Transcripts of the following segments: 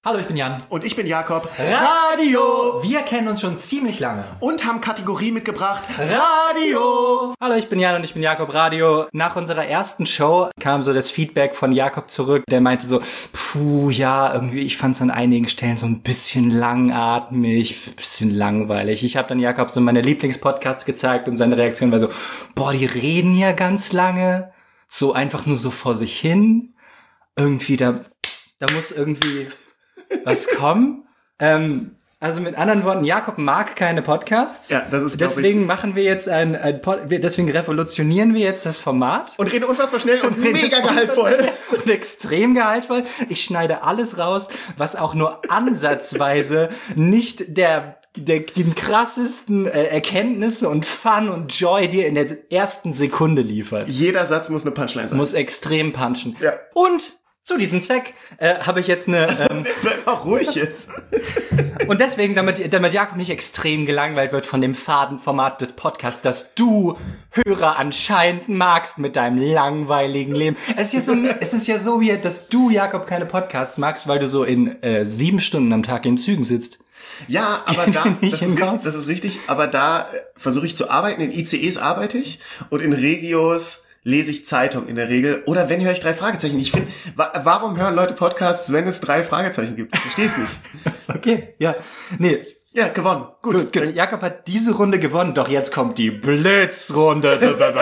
Hallo, ich bin Jan. Und ich bin Jakob. Radio! Wir kennen uns schon ziemlich lange. Und haben Kategorie mitgebracht. Radio! Hallo, ich bin Jan und ich bin Jakob. Radio. Nach unserer ersten Show kam so das Feedback von Jakob zurück. Der meinte so, irgendwie, ich fand es an einigen Stellen so ein bisschen langatmig, ein bisschen langweilig. Ich habe dann Jakob so meine Lieblingspodcasts gezeigt und seine Reaktion war so, die reden ja ganz lange. So einfach nur so vor sich hin. Irgendwie, da muss irgendwie was kommen. Also mit anderen Worten, Jakob mag keine Podcasts. Ja, das ist, deswegen machen wir jetzt deswegen revolutionieren wir jetzt das Format. Und reden unfassbar schnell und mega gehaltvoll. Und extrem gehaltvoll. Ich schneide alles raus, was auch nur ansatzweise nicht den krassesten Erkenntnisse und Fun und Joy dir in der ersten Sekunde liefert. Jeder Satz muss eine Punchline sein. Muss extrem punchen. Ja. Und zu diesem Zweck habe ich jetzt eine... Bleib auch ruhig jetzt. Und deswegen, damit Jakob nicht extrem gelangweilt wird von dem faden Format des Podcasts, das du, Hörer, anscheinend magst mit deinem langweiligen Leben. Es ist ja so, dass du, Jakob, keine Podcasts magst, weil du so in 7 Stunden am Tag in Zügen sitzt. Ja, aber das ist richtig, aber da versuche ich zu arbeiten. In ICEs arbeite ich und in Regios lese ich Zeitung in der Regel. Oder wenn höre ich 3 Fragezeichen. Ich finde, warum hören Leute Podcasts, wenn es 3 Fragezeichen gibt? Ich verstehe es nicht. Okay, ja. Nee. Ja, gewonnen. Gut. Jakob hat diese Runde gewonnen, doch jetzt kommt die Blitzrunde.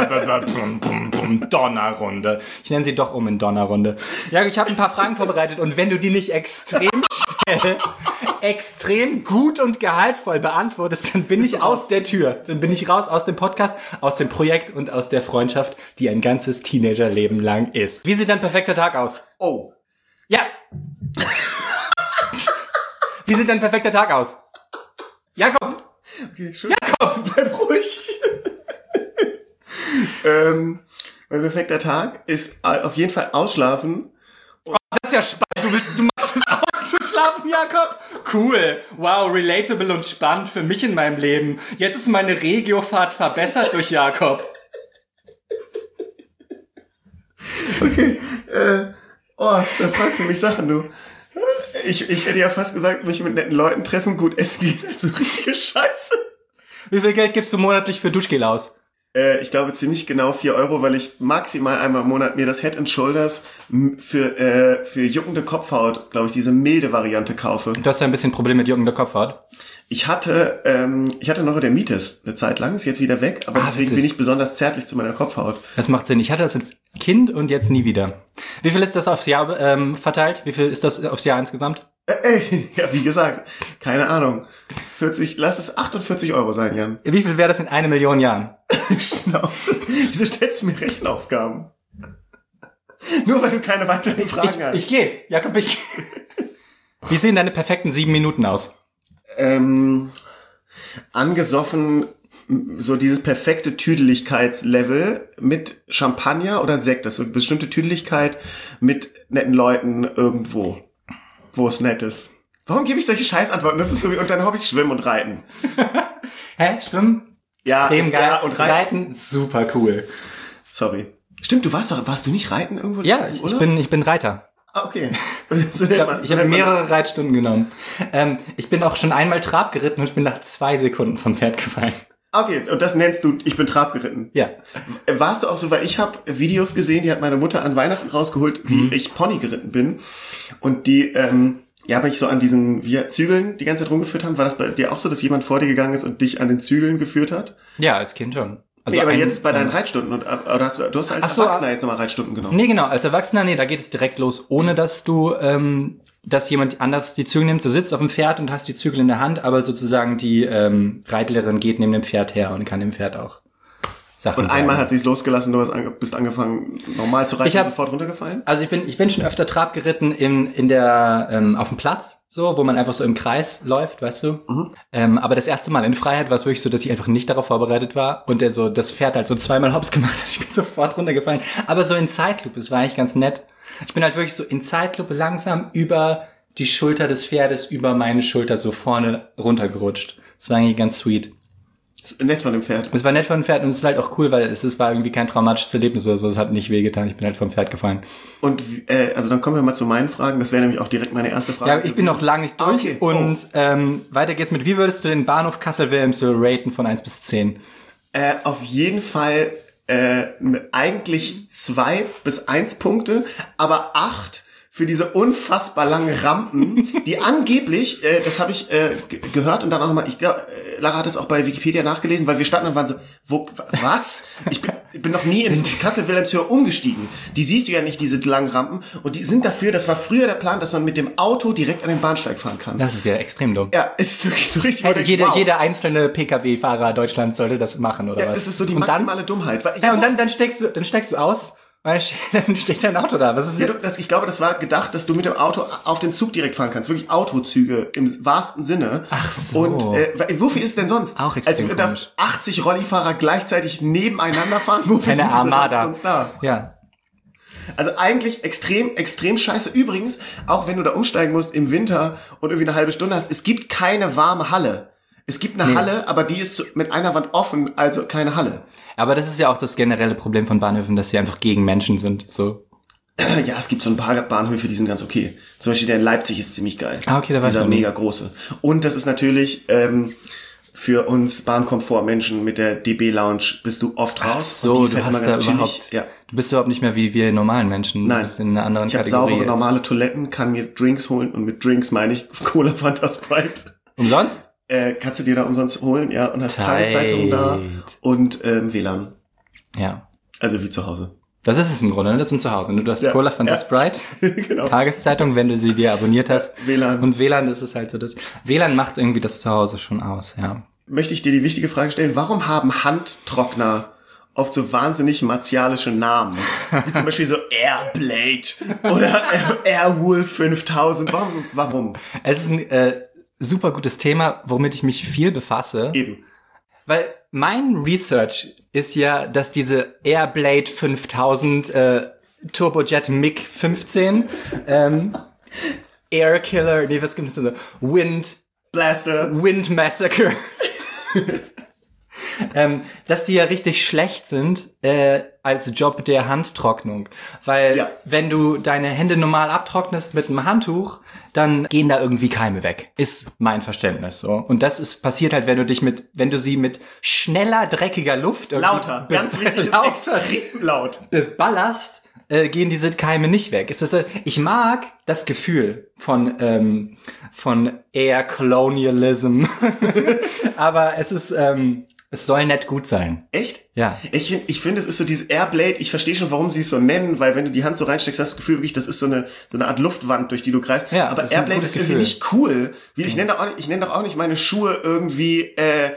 Donnerrunde. Ich nenne sie doch in Donnerrunde. Ja, ich habe ein paar Fragen vorbereitet und wenn du die nicht extrem schnell, extrem gut und gehaltvoll beantwortest, dann bin ich aus der Tür. Dann bin ich raus aus dem Podcast, aus dem Projekt und aus der Freundschaft, die ein ganzes Teenagerleben lang ist. Wie sieht dein perfekter Tag aus? Oh. Ja. Wie sieht dein perfekter Tag aus? Jakob! Okay, Jakob, bleib ruhig. Mein perfekter Tag ist auf jeden Fall ausschlafen. Das ist ja spannend. Du machst es auszuschlafen, Jakob? Cool. Wow, relatable und spannend für mich in meinem Leben. Jetzt ist meine Regiofahrt verbessert durch Jakob. Okay, da fragst du mich Sachen, du. Ich hätte ja fast gesagt, mich mit netten Leuten treffen, gut essen gehen, also richtige Scheiße. Wie viel Geld gibst du monatlich für Duschgel aus? Ich glaube ziemlich genau 4 Euro, weil ich maximal einmal im Monat mir das Head & Shoulders für juckende Kopfhaut, glaube ich, diese milde Variante kaufe. Du hast ja ein bisschen Probleme mit juckender Kopfhaut. Ich hatte Neurodermitis eine Zeit lang, ist jetzt wieder weg, aber deswegen bin ich besonders zärtlich zu meiner Kopfhaut. Das macht Sinn. Ich hatte das als Kind und jetzt nie wieder. Wie viel ist das aufs Jahr verteilt? Wie viel ist das aufs Jahr insgesamt? Ja, wie gesagt, keine Ahnung. 40, lass es 48 Euro sein, Jan. Wie viel wäre das in 1 Million Jahren? Schnauze. Wieso stellst du mir Rechenaufgaben? Nur weil du keine weiteren Fragen hast. Ich gehe. Jakob, ich gehe. Wie sehen deine perfekten 7 Minuten aus? Angesoffen, so dieses perfekte Tüdeligkeitslevel mit Champagner oder Sekt. Das ist so eine bestimmte Tüdeligkeit mit netten Leuten irgendwo, wo es nett ist. Warum gebe ich solche Scheißantworten? Das ist so wie, und dann Hobbys Schwimmen und Reiten. Hä? Schwimmen? Ja, extrem geil. Ja, und Reiten, super cool. Sorry. Stimmt, warst du nicht reiten irgendwo? Ja, ich bin Reiter. Ah, okay. Ich habe mehrere Reitstunden genommen. Ich bin auch schon einmal Trab geritten und ich bin nach 2 Sekunden vom Pferd gefallen. Okay, und das nennst du, ich bin Trab geritten. Ja. Warst du auch so, weil ich habe Videos gesehen, die hat meine Mutter an Weihnachten rausgeholt, wie ich Pony geritten bin. Und die, habe ich so an diesen Zügeln die ganze Zeit rumgeführt haben. War das bei dir auch so, dass jemand vor dir gegangen ist und dich an den Zügeln geführt hat? Ja, als Kind schon. Also aber jetzt bei deinen Reitstunden, oder hast du als Erwachsener jetzt nochmal Reitstunden genommen? Nee, genau, als Erwachsener, da geht es direkt los, ohne dass du, dass jemand anders die Zügel nimmt. Du sitzt auf dem Pferd und hast die Zügel in der Hand, aber sozusagen die Reitlehrerin geht neben dem Pferd her und kann dem Pferd auch Sachen Und einmal sagen. hat sie es losgelassen, du bist angefangen normal zu reiten und sofort runtergefallen? Also ich bin schon öfter Trab geritten in der auf dem Platz, so, wo man einfach so im Kreis läuft, weißt du? Aber das erste Mal in Freiheit war es wirklich so, dass ich einfach nicht darauf vorbereitet war und das Pferd halt so 2-mal Hops gemacht hat. Ich bin sofort runtergefallen. Aber so in Zeitlupe, es war eigentlich ganz nett. Ich bin halt wirklich so in Zeitlupe langsam über die Schulter des Pferdes, über meine Schulter so vorne runtergerutscht. Das war eigentlich ganz sweet. Nett von dem Pferd. Es war nett von dem Pferd und es ist halt auch cool, weil war irgendwie kein traumatisches Erlebnis oder so. Es hat nicht wehgetan. Ich bin halt vom Pferd gefallen. Und also dann kommen wir mal zu meinen Fragen. Das wäre nämlich auch direkt meine erste Frage. Ja, ich bin noch lange nicht durch. Okay. Und weiter geht's mit, wie würdest du den Bahnhof Kassel-Wilhelmshöhe raten von 1 bis 10? Auf jeden Fall eigentlich 2 bis 1 Punkte, aber 8 für diese unfassbar langen Rampen, die angeblich, das habe ich gehört und dann auch nochmal, ich glaube, Lara hat es auch bei Wikipedia nachgelesen, weil wir standen und waren so, was? Ich bin noch nie in Kassel-Wilhelmshöhe umgestiegen. Die siehst du ja nicht, diese langen Rampen. Und die sind dafür, das war früher der Plan, dass man mit dem Auto direkt an den Bahnsteig fahren kann. Das ist ja extrem dumm. Ja, ist wirklich so richtig. Hey, jeder einzelne PKW-Fahrer Deutschlands sollte das machen, oder ja, was? Das ist so die maximale Dummheit. Weil, ja, und dann steigst du aus. Dann steht dein Auto da. Was ist ich glaube, das war gedacht, dass du mit dem Auto auf den Zug direkt fahren kannst. Wirklich Autozüge im wahrsten Sinne. Ach so. Und wofür ist es denn sonst? Auch extrem als komisch. 80 Rollifahrer gleichzeitig nebeneinander fahren. Wofür sind diese Armada sonst da? Ja. Also eigentlich extrem, extrem scheiße. Übrigens, auch wenn du da umsteigen musst im Winter und irgendwie eine halbe Stunde hast, es gibt keine warme Halle. Es gibt eine Halle, aber die ist mit einer Wand offen, also keine Halle. Aber das ist ja auch das generelle Problem von Bahnhöfen, dass sie einfach gegen Menschen sind. So. Ja, es gibt so ein paar Bahnhöfe, die sind ganz okay. Zum Beispiel der in Leipzig ist ziemlich geil. Ah, okay, da weiß ich Dieser mega große. Und das ist natürlich für uns Bahnkomfort-Menschen mit der DB Lounge bist du oft raus. Ach so, und die ist du halt hast immer ganz da chillig. überhaupt, Ja. du bist überhaupt nicht mehr wie wir normalen Menschen. Nein. Du bist in einer anderen Ich habe Kategorie. saubere, normale Toiletten, kann mir Drinks holen und mit Drinks meine ich Cola, Fanta, Sprite. Umsonst? Kannst du dir da umsonst holen, ja, und hast Tageszeitungen da und WLAN. Ja. Also wie zu Hause. Das ist es im Grunde, ne? Das sind zu Hause. Du hast Cola, Fanta, Sprite, Genau. Tageszeitung, wenn du sie dir abonniert hast. WLAN. Und WLAN ist es halt so, das WLAN macht irgendwie das Zuhause schon aus, ja. Möchte ich dir die wichtige Frage stellen, warum haben Handtrockner oft so wahnsinnig martialische Namen? Wie zum Beispiel so Airblade oder Airwolf 5000. Warum? Es ist ein super gutes Thema, womit ich mich viel befasse. Eben. Weil mein Research ist ja, dass diese Airblade 5000 Turbojet MiG 15 Air Killer, nee, was gibt es denn so? Wind Massacre. Dass die ja richtig schlecht sind als Job der Handtrocknung. Weil wenn du deine Hände normal abtrocknest mit einem Handtuch, dann gehen da irgendwie Keime weg. Ist mein Verständnis so. Und das passiert halt, wenn du sie mit schneller, dreckiger Luft lauter, ganz wichtig, ist extrem laut. Ballerst, gehen diese Keime nicht weg. Ich mag das Gefühl von Air Colonialism. Aber es soll nett gut sein. Echt? Ja. Ich finde, es ist so dieses Airblade, ich verstehe schon, warum sie es so nennen, weil wenn du die Hand so reinsteckst, hast du das Gefühl wirklich, das ist so eine Art Luftwand, durch die du greifst. Ja, aber Airblade ist irgendwie nicht cool. Ich nenne doch auch nicht meine Schuhe irgendwie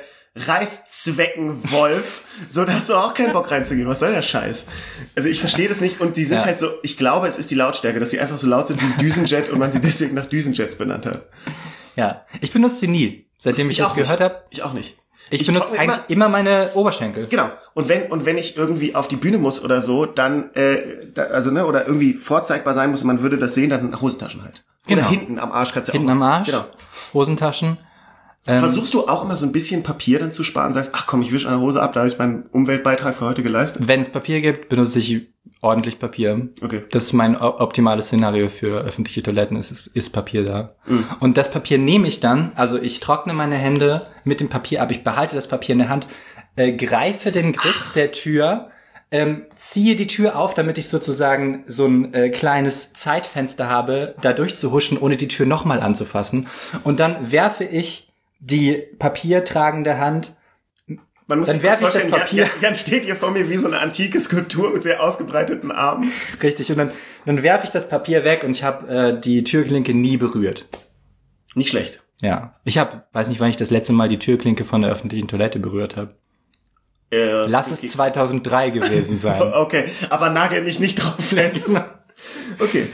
Reißzweckenwolf, so da hast du auch keinen Bock reinzugehen. Was soll der Scheiß? Also ich verstehe das nicht und die sind halt so, ich glaube, es ist die Lautstärke, dass sie einfach so laut sind wie ein Düsenjet und man sie deswegen nach Düsenjets benannt hat. Ja, ich benutze sie nie, seitdem ich das gehört habe. Ich auch nicht. Ich benutze eigentlich immer meine Oberschenkel. Genau. Und wenn ich irgendwie auf die Bühne muss oder so, dann, oder irgendwie vorzeigbar sein muss, man würde das sehen, dann Hosentaschen halt. Genau. Oder hinten am Arsch kannst du hinten auch. Hinten am Arsch. Genau. Hosentaschen. Versuchst du auch immer so ein bisschen Papier dann zu sparen? Sagst, ach komm, ich wische eine Hose ab, da habe ich meinen Umweltbeitrag für heute geleistet? Wenn es Papier gibt, benutze ich ordentlich Papier. Okay. Das ist mein optimales Szenario für öffentliche Toiletten, ist Papier da. Mhm. Und das Papier nehme ich dann, also ich trockne meine Hände mit dem Papier ab, ich behalte das Papier in der Hand, greife den Griff der Tür, ziehe die Tür auf, damit ich sozusagen so ein kleines Zeitfenster habe, da durchzuhuschen, ohne die Tür nochmal anzufassen. Und dann werfe ich die papiertragende Hand. Man muss dann werfe ich das Papier. Jan steht hier vor mir wie so eine antike Skulptur mit sehr ausgebreiteten Armen. Richtig, und dann werfe ich das Papier weg und ich habe die Türklinke nie berührt. Nicht schlecht. Ja, weiß nicht, wann ich das letzte Mal die Türklinke von der öffentlichen Toilette berührt habe. Lass es 2003 gewesen sein. Okay, aber nagel mich nicht drauf fest. Okay,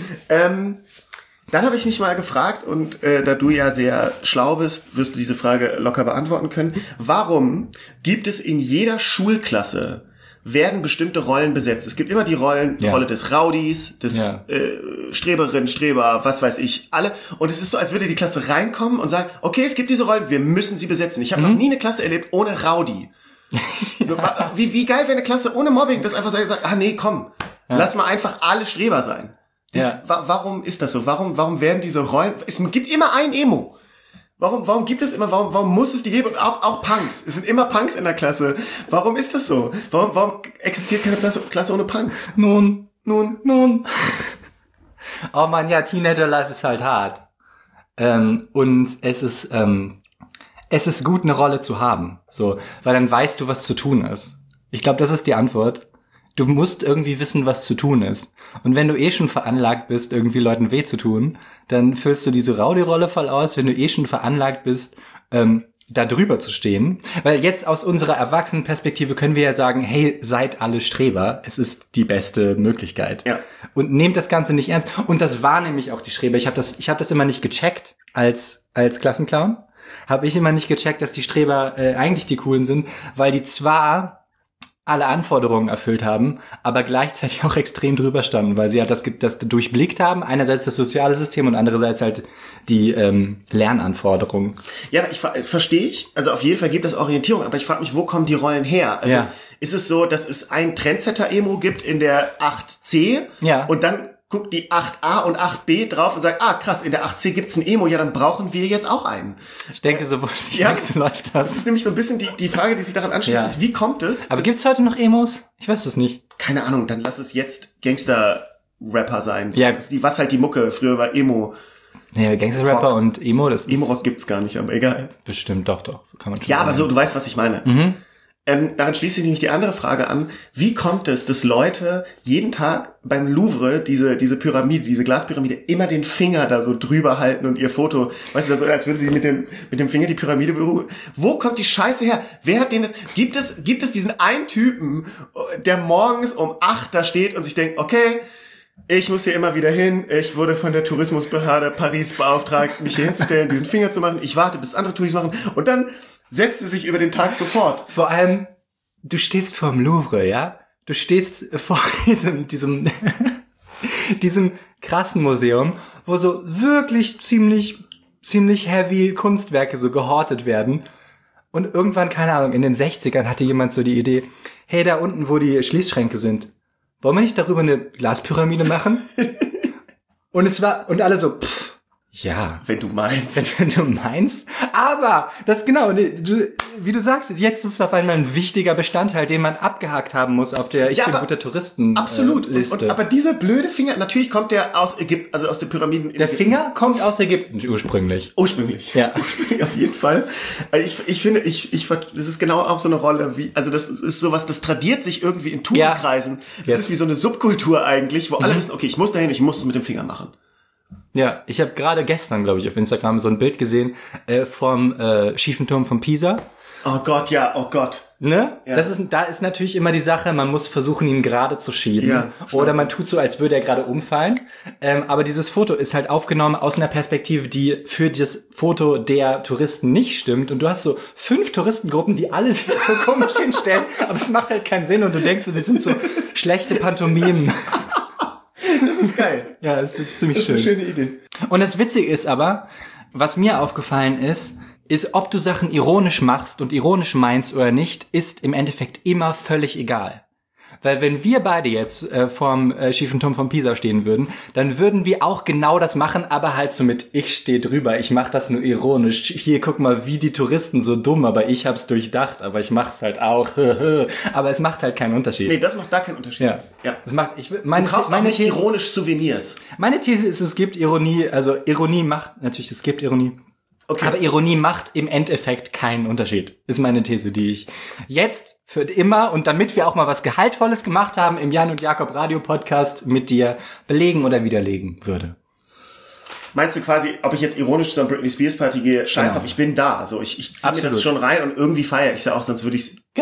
dann habe ich mich mal gefragt, und da du ja sehr schlau bist, wirst du diese Frage locker beantworten können. Warum gibt es in jeder Schulklasse werden bestimmte Rollen besetzt. Es gibt immer die Rolle des Rowdies, des Streberin, Streber, was weiß ich, alle. Und es ist so, als würde die Klasse reinkommen und sagen, okay, es gibt diese Rollen, wir müssen sie besetzen. Ich habe noch nie eine Klasse erlebt ohne Rowdy. So, wie geil wäre eine Klasse ohne Mobbing, das einfach sagt, nee, komm, lass mal einfach alle Streber sein. Warum ist das so? Warum werden diese Rollen, es gibt immer ein Emo. Warum gibt es immer, warum muss es die geben? Und auch Punks. Es sind immer Punks in der Klasse. Warum ist das so? Warum existiert keine Klasse ohne Punks? Nun. Oh man, ja, Teenager-Life ist halt hart. Und es ist gut, eine Rolle zu haben. So, weil dann weißt du, was zu tun ist. Ich glaube, das ist die Antwort. Du musst irgendwie wissen, was zu tun ist. Und wenn du eh schon veranlagt bist, irgendwie Leuten weh zu tun, dann füllst du diese Rowdy-Rolle voll aus. Wenn du eh schon veranlagt bist, da drüber zu stehen. Weil jetzt aus unserer Erwachsenenperspektive können wir ja sagen, hey, seid alle Streber. Es ist die beste Möglichkeit. Ja. Und nehmt das Ganze nicht ernst. Und das war nämlich auch die Streber. Ich hab das immer nicht gecheckt als Klassenclown. Habe ich immer nicht gecheckt, dass die Streber eigentlich die Coolen sind, weil die zwar alle Anforderungen erfüllt haben, aber gleichzeitig auch extrem drüber standen, weil sie halt das durchblickt haben, einerseits das soziale System und andererseits halt die Lernanforderungen. Ja, verstehe ich. Also auf jeden Fall gibt es Orientierung, aber ich frage mich, wo kommen die Rollen her? Also ist es so, dass es ein Trendsetter-Emo gibt in der 8C und dann guckt die 8a und 8b drauf und sagt, krass, in der 8c gibt's ein Emo, ja, dann brauchen wir jetzt auch einen. Ich denke, so läuft das. Das ist nämlich so ein bisschen die Frage, die sich daran anschließt, ist, wie kommt es? Aber gibt's heute noch Emos? Ich weiß es nicht. Keine Ahnung, dann lass es jetzt Gangster-Rapper sein. Ja. Was halt die Mucke, früher war Emo. Ja, Gangster-Rapper und Emo, das ist... Emo-Rock gibt's gar nicht, aber egal. Bestimmt, doch, kann man schon sagen. Aber so, du weißt, was ich meine. Mhm. Daran schließt sich nämlich die andere Frage an. Wie kommt es, dass Leute jeden Tag beim Louvre diese Pyramide, diese Glaspyramide, immer den Finger da so drüber halten und ihr Foto, weißt du, so, als würden sie mit dem Finger die Pyramide berühren. Wo kommt die Scheiße her? Wer hat den das? Gibt es diesen einen Typen, der morgens um 8 da steht und sich denkt, okay, ich muss hier immer wieder hin. Ich wurde von der Tourismusbehörde Paris beauftragt, mich hier hinzustellen, diesen Finger zu machen. Ich warte, bis andere Touris machen. Und dann setzt sie sich über den Tag sofort. Vor allem, du stehst vorm Louvre, ja? Du stehst vor diesem krassen Museum, wo so wirklich ziemlich heavy Kunstwerke so gehortet werden. Und irgendwann, keine Ahnung, in den 60ern hatte jemand so die Idee, hey, da unten, wo die Schließschränke sind, wollen wir nicht darüber eine Glaspyramide machen? Und alle so, ja. Wenn du meinst. Wenn du meinst. Aber, das genau, wie du sagst, jetzt ist es auf einmal ein wichtiger Bestandteil, den man abgehakt haben muss auf der Ich bin guter Touristen absolut. Liste. Aber dieser blöde Finger, natürlich kommt der aus Ägypten, also aus den Pyramiden. Der Finger kommt aus Ägypten ursprünglich. Ja. Ursprünglich auf jeden Fall. Ich finde, das ist genau auch so eine Rolle wie, also das ist sowas, das tradiert sich irgendwie in Tourenkreisen. Das ist wie so eine Subkultur eigentlich, wo alle wissen, okay, ich muss dahin, ich muss es mit dem Finger machen. Ja, ich habe gerade gestern, glaube ich, auf Instagram so ein Bild gesehen vom schiefen Turm von Pisa. Oh Gott, ja, oh Gott. Ne? Ja. Da ist natürlich immer die Sache, man muss versuchen, ihn gerade zu schieben. Ja, oder man tut so, als würde er gerade umfallen. Aber dieses Foto ist halt aufgenommen aus einer Perspektive, die für das Foto der Touristen nicht stimmt. Und du hast so 5 Touristengruppen, die alle sich so komisch hinstellen. Aber es macht halt keinen Sinn und du denkst so, die sind so schlechte Pantomimen. Das ist geil. Ja, das ist ziemlich schön. Das ist eine schöne Idee. Und das Witzige ist aber, was mir aufgefallen ist, ob du Sachen ironisch machst und ironisch meinst oder nicht, ist im Endeffekt immer völlig egal. Weil wenn wir beide jetzt vorm schiefen Turm von Pisa stehen würden, dann würden wir auch genau das machen, aber halt so mit ich stehe drüber, ich mach das nur ironisch. Hier, guck mal, wie die Touristen so dumm, aber ich hab's durchdacht, aber ich mach's halt auch. Aber es macht halt keinen Unterschied. Nee, das macht da keinen Unterschied. Ja. Es macht, du kaufst auch nicht ironisch Souvenirs. Meine These ist, es gibt Ironie, also Ironie macht, natürlich, es gibt Ironie. Okay. Aber Ironie macht im Endeffekt keinen Unterschied, ist meine These, die ich jetzt für immer und damit wir auch mal was Gehaltvolles gemacht haben im Jan und Jakob Radio Podcast mit dir belegen oder widerlegen würde. Meinst du quasi, ob ich jetzt ironisch zu einer Britney Spears Party gehe, scheiß drauf, ich bin da, so ich ziehe mir das schon rein und irgendwie feiere ich es ja auch, sonst würde ich es... Genau.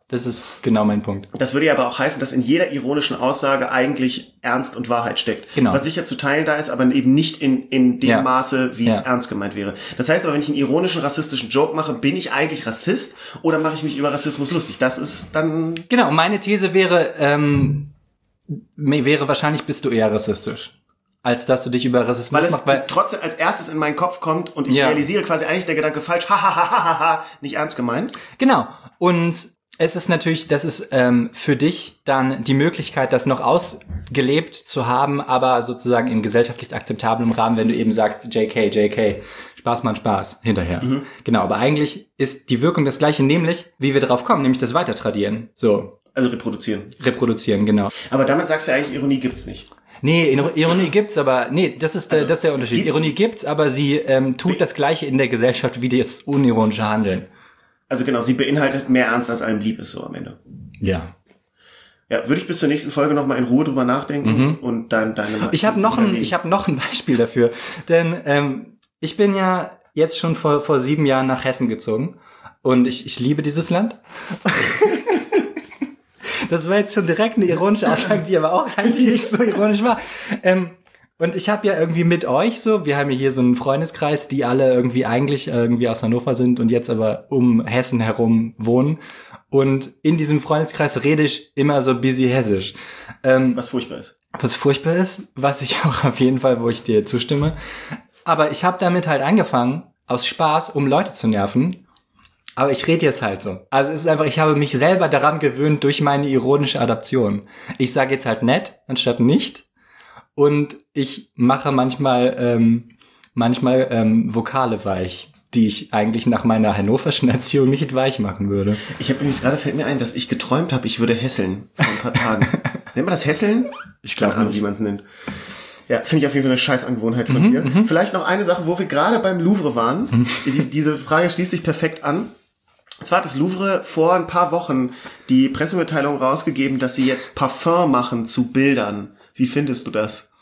Das ist genau mein Punkt. Das würde ja aber auch heißen, dass in jeder ironischen Aussage eigentlich Ernst und Wahrheit steckt. Genau. Was sicher zu teilen da ist, aber eben nicht in dem Maße, wie es ernst gemeint wäre. Das heißt aber, wenn ich einen ironischen, rassistischen Joke mache, bin ich eigentlich Rassist oder mache ich mich über Rassismus lustig? Das ist dann... Genau, meine These wäre wahrscheinlich bist du eher rassistisch, als dass du dich über Rassismus machst. Weil es trotzdem als erstes in meinen Kopf kommt und ich realisiere quasi eigentlich der Gedanke falsch, nicht ernst gemeint. Genau, und es ist natürlich, das ist für dich dann die Möglichkeit, das noch ausgelebt zu haben, aber sozusagen in gesellschaftlich akzeptablem Rahmen, wenn du eben sagst, JK, Spaß, Mann, Spaß, hinterher. Mhm. Genau, aber eigentlich ist die Wirkung das gleiche, nämlich, wie wir drauf kommen, nämlich das Weitertradieren. So. Also reproduzieren. Reproduzieren, genau. Aber damit sagst du eigentlich, Ironie gibt's nicht. Nee, Ironie gibt's, aber das ist der Unterschied. Ironie gibt's, aber sie tut das Gleiche in der Gesellschaft wie das unironische Handeln. Also genau, sie beinhaltet mehr Ernst, als einem lieb ist, so am Ende. Ja. Ja, würde ich bis zur nächsten Folge noch mal in Ruhe drüber nachdenken und dann deine... Ich habe noch ein Beispiel dafür, denn ich bin ja jetzt schon vor 7 Jahren nach Hessen gezogen und ich liebe dieses Land. Das war jetzt schon direkt eine ironische Aussage, die aber auch eigentlich nicht so ironisch war. Und ich habe ja irgendwie mit euch so, wir haben ja hier so einen Freundeskreis, die alle irgendwie aus Hannover sind und jetzt aber um Hessen herum wohnen. Und in diesem Freundeskreis rede ich immer so busy hessisch. Was furchtbar ist. Was furchtbar ist, was ich auch auf jeden Fall, wo ich dir zustimme. Aber ich habe damit halt angefangen, aus Spaß, um Leute zu nerven. Aber ich rede jetzt halt so. Also es ist einfach, ich habe mich selber daran gewöhnt durch meine ironische Adaption. Ich sage jetzt halt nett anstatt nicht. Und ich mache manchmal Vokale weich, die ich eigentlich nach meiner hannoverschen Erziehung nicht weich machen würde. Ich habe übrigens gerade, fällt mir ein, dass ich geträumt habe, ich würde hässeln vor ein paar Tagen. Nennt man das hässeln? Ich glaube nicht. Wie man es nennt. Ja, finde ich auf jeden Fall eine Scheißangewohnheit von dir. Vielleicht noch eine Sache, wo wir gerade beim Louvre waren. Diese Frage schließt sich perfekt an. Und zwar hat das Louvre vor ein paar Wochen die Pressemitteilung rausgegeben, dass sie jetzt Parfum machen zu Bildern. Wie findest du das?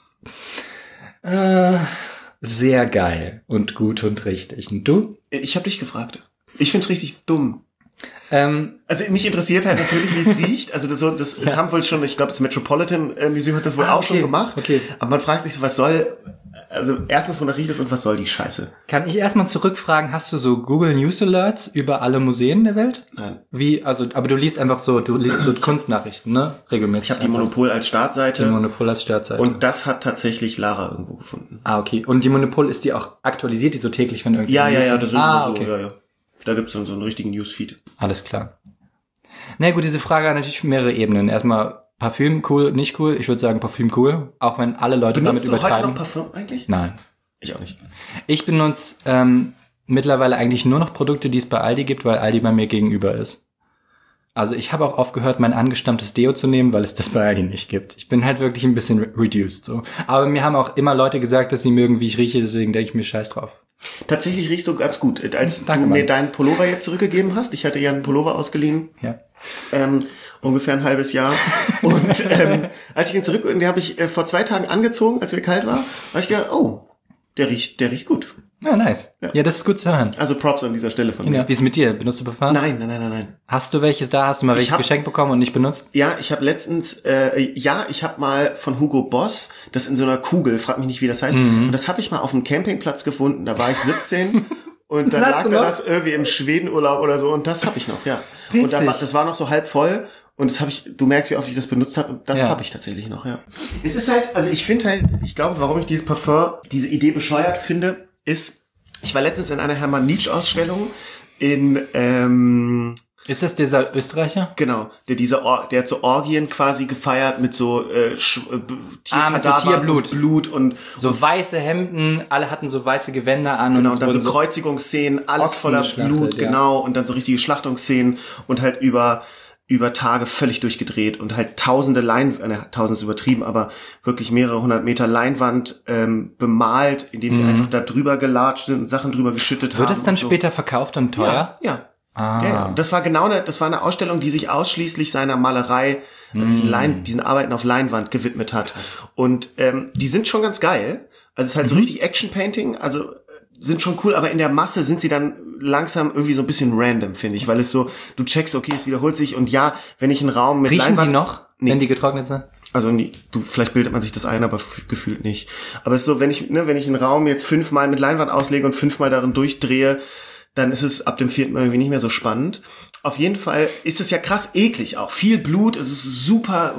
Sehr geil und gut und richtig. Und du? Ich habe dich gefragt. Ich find's richtig dumm. Also mich interessiert halt natürlich, wie es riecht. Also das haben wohl schon, ich glaube, das Metropolitan Museum hat das wohl auch schon gemacht. Okay. Aber man fragt sich so, was soll... Also erstens, wonach riecht es und was soll die Scheiße? Kann ich erstmal zurückfragen, hast du so Google News Alerts über alle Museen der Welt? Nein. Aber du liest einfach so, Kunstnachrichten, ne? Regelmäßig. Ich habe die Monopol als Startseite. Und das hat tatsächlich Lara irgendwo gefunden. Ah, okay. Und die Monopol ist die auch aktualisiert, die so täglich, wenn irgendwie... Ja, das sind okay. So, ja. Da gibt's so einen richtigen Newsfeed. Alles klar. Na gut, diese Frage hat natürlich mehrere Ebenen. Erstmal Parfüm, cool, nicht cool. Ich würde sagen Parfüm cool, auch wenn alle Leute damit übertreiben. Benutzt du heute noch Parfüm eigentlich? Nein. Ich auch nicht. Ich benutze mittlerweile eigentlich nur noch Produkte, die es bei Aldi gibt, weil Aldi bei mir gegenüber ist. Also ich habe auch aufgehört, mein angestammtes Deo zu nehmen, weil es das bei Aldi nicht gibt. Ich bin halt wirklich ein bisschen reduced so. Aber mir haben auch immer Leute gesagt, dass sie mögen, wie ich rieche, deswegen denke ich mir scheiß drauf. Tatsächlich riechst du ganz gut. Als du mir deinen Pullover jetzt zurückgegeben hast, ich hatte ja einen Pullover ausgeliehen. Ja. Ungefähr ein halbes Jahr. Und als ich ihn den habe ich vor 2 Tagen angezogen, als mir kalt war, habe ich gedacht, oh, der riecht gut. Ja, nice. Ja, das ist gut zu hören. Also Props an dieser Stelle von mir. Wie ist es mit dir? Benutzt du Parfum? Nein. Hast du welches da? Hast du mal welches geschenkt bekommen und nicht benutzt? Ja, ich habe letztens, ich habe mal von Hugo Boss, das in so einer Kugel, frag mich nicht, wie das heißt, und das habe ich mal auf einem Campingplatz gefunden, da war ich 17 und da lag da das irgendwie im Schwedenurlaub oder so und das habe ich noch, ja. Witzig. Und das war noch so halb voll. Und das du merkst, wie oft ich das benutzt habe und das habe ich tatsächlich noch, ja. Es ist halt, also ich glaube, warum ich dieses Parfum, diese Idee bescheuert finde, ist, ich war letztens in einer Hermann Nietzsche Ausstellung in, ist das dieser Österreicher? Genau, der hat so Orgien quasi gefeiert mit so Tierblut. Blut und so weiße Hemden, alle hatten so weiße Gewänder an und dann so Kreuzigungsszenen, alles voller Blut, genau, und dann so richtige Schlachtungsszenen und halt über Tage völlig durchgedreht und halt tausend ist übertrieben, aber wirklich mehrere 100 Meter Leinwand bemalt, indem sie einfach da drüber gelatscht sind und Sachen drüber geschüttet haben. Wird es dann später verkauft und teuer? Ja. Ja. Das war eine Ausstellung, die sich ausschließlich seiner Malerei, also diesen Arbeiten auf Leinwand gewidmet hat. Und die sind schon ganz geil. Also es ist halt so richtig Action-Painting, also sind schon cool, aber in der Masse sind sie dann langsam irgendwie so ein bisschen random, finde ich, weil es so, du checkst, okay, es wiederholt sich und ja, wenn ich einen Raum mit Riechen Leinwand... die noch, wenn die getrocknet sind? Also vielleicht bildet man sich das ein, aber gefühlt nicht. Aber es ist so, wenn ich einen Raum jetzt 5-mal mit Leinwand auslege und 5-mal darin durchdrehe, dann ist es ab dem 4. Mal irgendwie nicht mehr so spannend. Auf jeden Fall ist es ja krass eklig auch. Viel Blut, es ist super...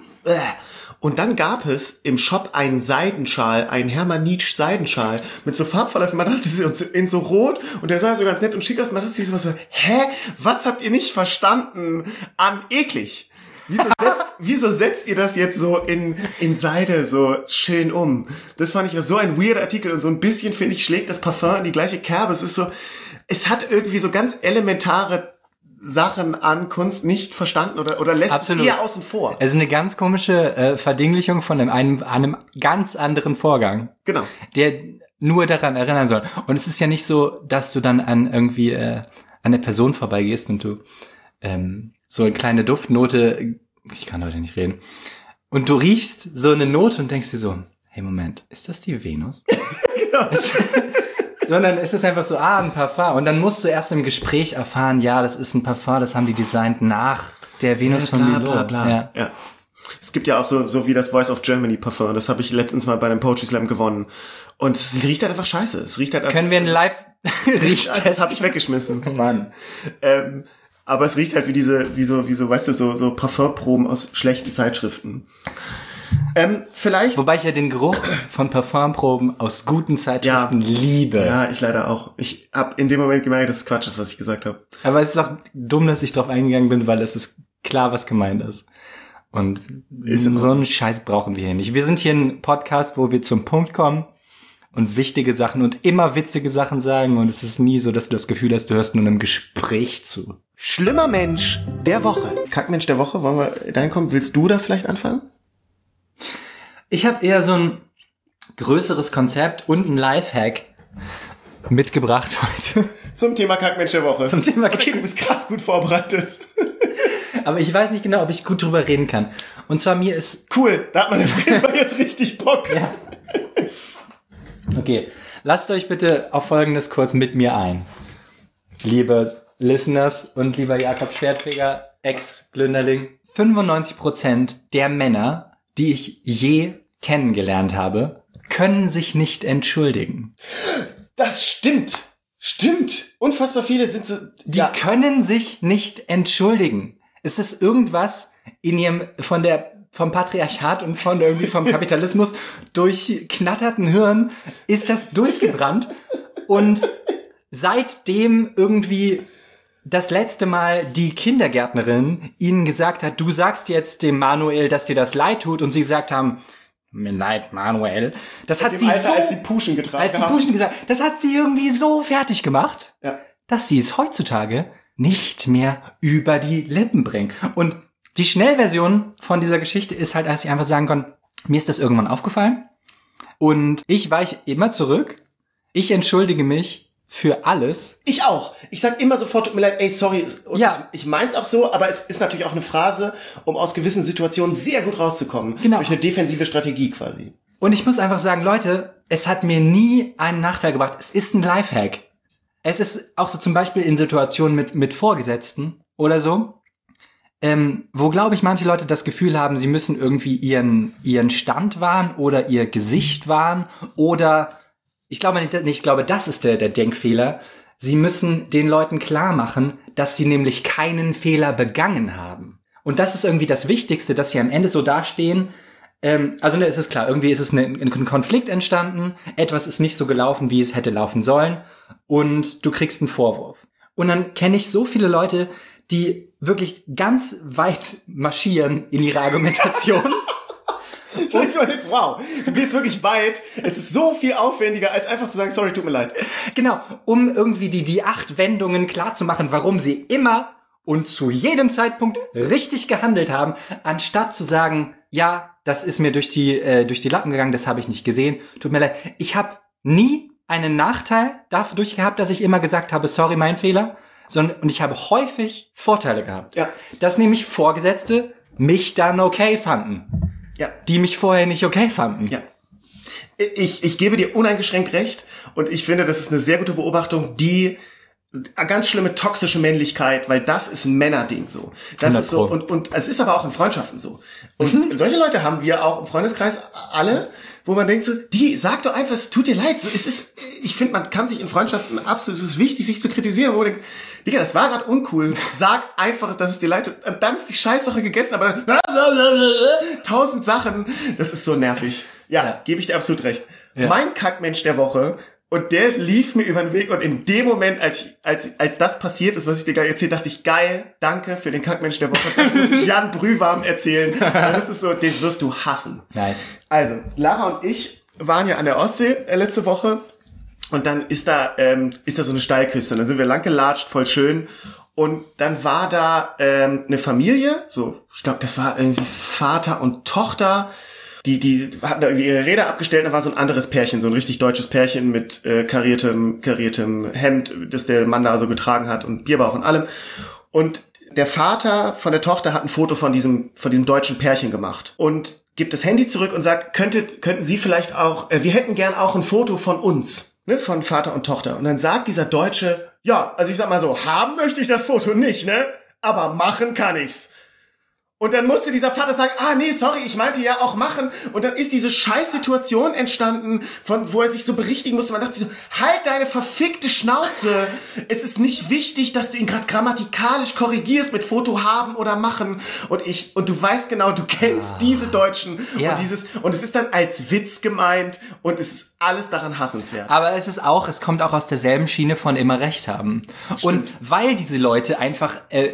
Und dann gab es im Shop einen Seidenschal, einen Hermann Nietzsche Seidenschal mit so Farbverläufen. Man dachte, in so rot und der sah so ganz nett und schick aus. Man dachte sich so, was habt ihr nicht verstanden an eklig? Wieso setzt ihr das jetzt so in Seide so schön um? Das fand ich so ein weirder Artikel und so ein bisschen, finde ich, schlägt das Parfum in die gleiche Kerbe. Es hat irgendwie so ganz elementare Sachen an Kunst nicht verstanden oder lässt Absolut. es eher außen vor. Es ist eine ganz komische Verdinglichung von einem ganz anderen Vorgang. Genau. Der nur daran erinnern soll. Und es ist ja nicht so, dass du dann an irgendwie an der Person vorbeigehst und du so eine kleine Duftnote, ich kann heute nicht reden, und du riechst so eine Note und denkst dir so, hey Moment, ist das die Venus? Genau. Sondern es ist einfach so, ein Parfum. Und dann musst du erst im Gespräch erfahren, ja, das ist ein Parfum, das haben die designt nach der Venus von Milo. Bla, bla. Ja. Es gibt ja auch so wie das Voice of Germany Parfum. Das habe ich letztens mal bei einem Poetry Slam gewonnen. Und es riecht halt einfach scheiße. Es riecht halt Können wir einen Live-Riechtest? Das habe ich weggeschmissen. Oh Mann. Aber es riecht halt wie so, weißt du, so Parfumproben aus schlechten Zeitschriften. Vielleicht. Wobei ich ja den Geruch von Parfumproben aus guten Zeitschriften liebe. Ja, ich leider auch. Ich habe in dem Moment gemerkt, dass es Quatsch ist, was ich gesagt habe. Aber es ist auch dumm, dass ich drauf eingegangen bin, weil es ist klar, was gemeint ist. Und so einen Scheiß brauchen wir hier nicht. Wir sind hier ein Podcast, wo wir zum Punkt kommen und wichtige Sachen und immer witzige Sachen sagen. Und es ist nie so, dass du das Gefühl hast, du hörst nur einem Gespräch zu. Schlimmer Mensch der Woche. Kackmensch der Woche, wollen wir dahin kommen? Willst du da vielleicht anfangen? Ich habe eher so ein größeres Konzept und ein Lifehack mitgebracht heute. Zum Thema Kackmensch der Woche. Zum Thema Okay, du bist krass gut vorbereitet. Aber ich weiß nicht genau, ob ich gut drüber reden kann. Und zwar mir ist... Cool, da hat man auf jeden Fall jetzt richtig Bock. Ja. Okay, lasst euch bitte auf Folgendes kurz mit mir ein. Liebe Listeners und lieber Jakob Schwertfeger, Ex-Glünderling. 95% der Männer, die ich je kennengelernt habe, können sich nicht entschuldigen. Das stimmt. Unfassbar viele sind so... Die können sich nicht entschuldigen. Es ist irgendwas in ihrem, vom Patriarchat und vom Kapitalismus durchknatterten Hirn ist das durchgebrannt. Und seitdem irgendwie das letzte Mal die Kindergärtnerin ihnen gesagt hat, du sagst jetzt dem Manuel, dass dir das leid tut, und sie gesagt haben, mir leid, Manuel. Das hat sie Alter, so, als sie Puschen getragen als sie Puschen gesagt, das hat sie irgendwie so fertig gemacht, ja, dass sie es heutzutage nicht mehr über die Lippen bringen. Und die Schnellversion von dieser Geschichte ist halt, dass ich einfach sagen kann, mir ist das irgendwann aufgefallen und ich weiche immer zurück. Ich entschuldige mich für alles. Ich auch. Ich sag immer sofort, tut mir leid, ey, sorry. Und ja. Ich mein's auch so, aber es ist natürlich auch eine Phrase, um aus gewissen Situationen sehr gut rauszukommen. Genau. Durch eine defensive Strategie quasi. Und ich muss einfach sagen, Leute, es hat mir nie einen Nachteil gebracht. Es ist ein Lifehack. Es ist auch so zum Beispiel in Situationen mit Vorgesetzten oder so, wo, glaube ich, manche Leute das Gefühl haben, sie müssen irgendwie ihren Stand wahren oder ihr Gesicht wahren oder ich glaube, das ist der Denkfehler. Sie müssen den Leuten klar machen, dass sie nämlich keinen Fehler begangen haben. Und das ist irgendwie das Wichtigste, dass sie am Ende so dastehen. Es ist klar, irgendwie ist es ein Konflikt entstanden, etwas ist nicht so gelaufen, wie es hätte laufen sollen, und du kriegst einen Vorwurf. Und dann kenne ich so viele Leute, die wirklich ganz weit marschieren in ihrer Argumentation. Wow, du gehst wirklich weit. Es ist so viel aufwendiger, als einfach zu sagen, sorry, tut mir leid. Genau, um irgendwie die 8 Wendungen klarzumachen, warum sie immer und zu jedem Zeitpunkt richtig gehandelt haben, anstatt zu sagen, ja, das ist mir durch die Lappen gegangen, das habe ich nicht gesehen, tut mir leid. Ich habe nie einen Nachteil dadurch gehabt, dass ich immer gesagt habe, sorry, mein Fehler, und ich habe häufig Vorteile gehabt. Ja. Dass nämlich Vorgesetzte mich dann okay fanden. Ja. Die mich vorher nicht okay fanden. Ja. ich gebe dir uneingeschränkt recht und ich finde, das ist eine sehr gute Beobachtung, die ganz schlimme toxische Männlichkeit, weil das ist ein Männerding so. Das ist so und es ist aber auch in Freundschaften so. Und solche Leute haben wir auch im Freundeskreis alle, wo man denkt so, die sagt doch einfach, es tut dir leid. So, ich finde, man kann sich in Freundschaften absolut, es ist wichtig, sich zu kritisieren, wo man denkt, Digga, das war gerade uncool. Sag einfach, dass es dir leid tut. Und dann ist die Scheißsache gegessen, aber dann 1000 Sachen. Das ist so nervig. Ja. Gebe ich dir absolut recht. Ja. Mein Kackmensch der Woche. Und der lief mir über den Weg und in dem Moment, als das passiert ist, was ich dir gerade erzählt, dachte ich, geil, danke für den Kackmensch der Woche. Das muss ich Jan Brühwarm erzählen. Und das ist so, den wirst du hassen. Nice. Also, Lara und ich waren ja an der Ostsee letzte Woche und dann ist da so eine Steilküste. Und dann sind wir lang gelatscht, voll schön. Und dann war da eine Familie, so, ich glaube, das war irgendwie Vater und Tochter. Die hatten da irgendwie ihre Räder abgestellt, da war so ein anderes Pärchen, so ein richtig deutsches Pärchen mit kariertem Hemd, das der Mann da so getragen hat und Bierbauch und allem. Und der Vater von der Tochter hat ein Foto von diesem deutschen Pärchen gemacht und gibt das Handy zurück und sagt, könnten Sie vielleicht auch, wir hätten gern auch ein Foto von uns, ne, von Vater und Tochter. Und dann sagt dieser Deutsche, ja, also ich sag mal so, haben möchte ich das Foto nicht, ne, aber machen kann ich's. Und dann musste dieser Vater sagen, nee, sorry, ich meinte ja auch machen. Und dann ist diese Scheißsituation entstanden, wo er sich so berichtigen musste. Man dachte sich so, halt deine verfickte Schnauze. Es ist nicht wichtig, dass du ihn gerade grammatikalisch korrigierst mit Foto haben oder machen. Und du weißt genau, du kennst diese Deutschen. Ja. Und es ist dann als Witz gemeint und es ist alles daran hassenswert. Aber es kommt auch aus derselben Schiene von immer Recht haben. Stimmt. Und weil diese Leute einfach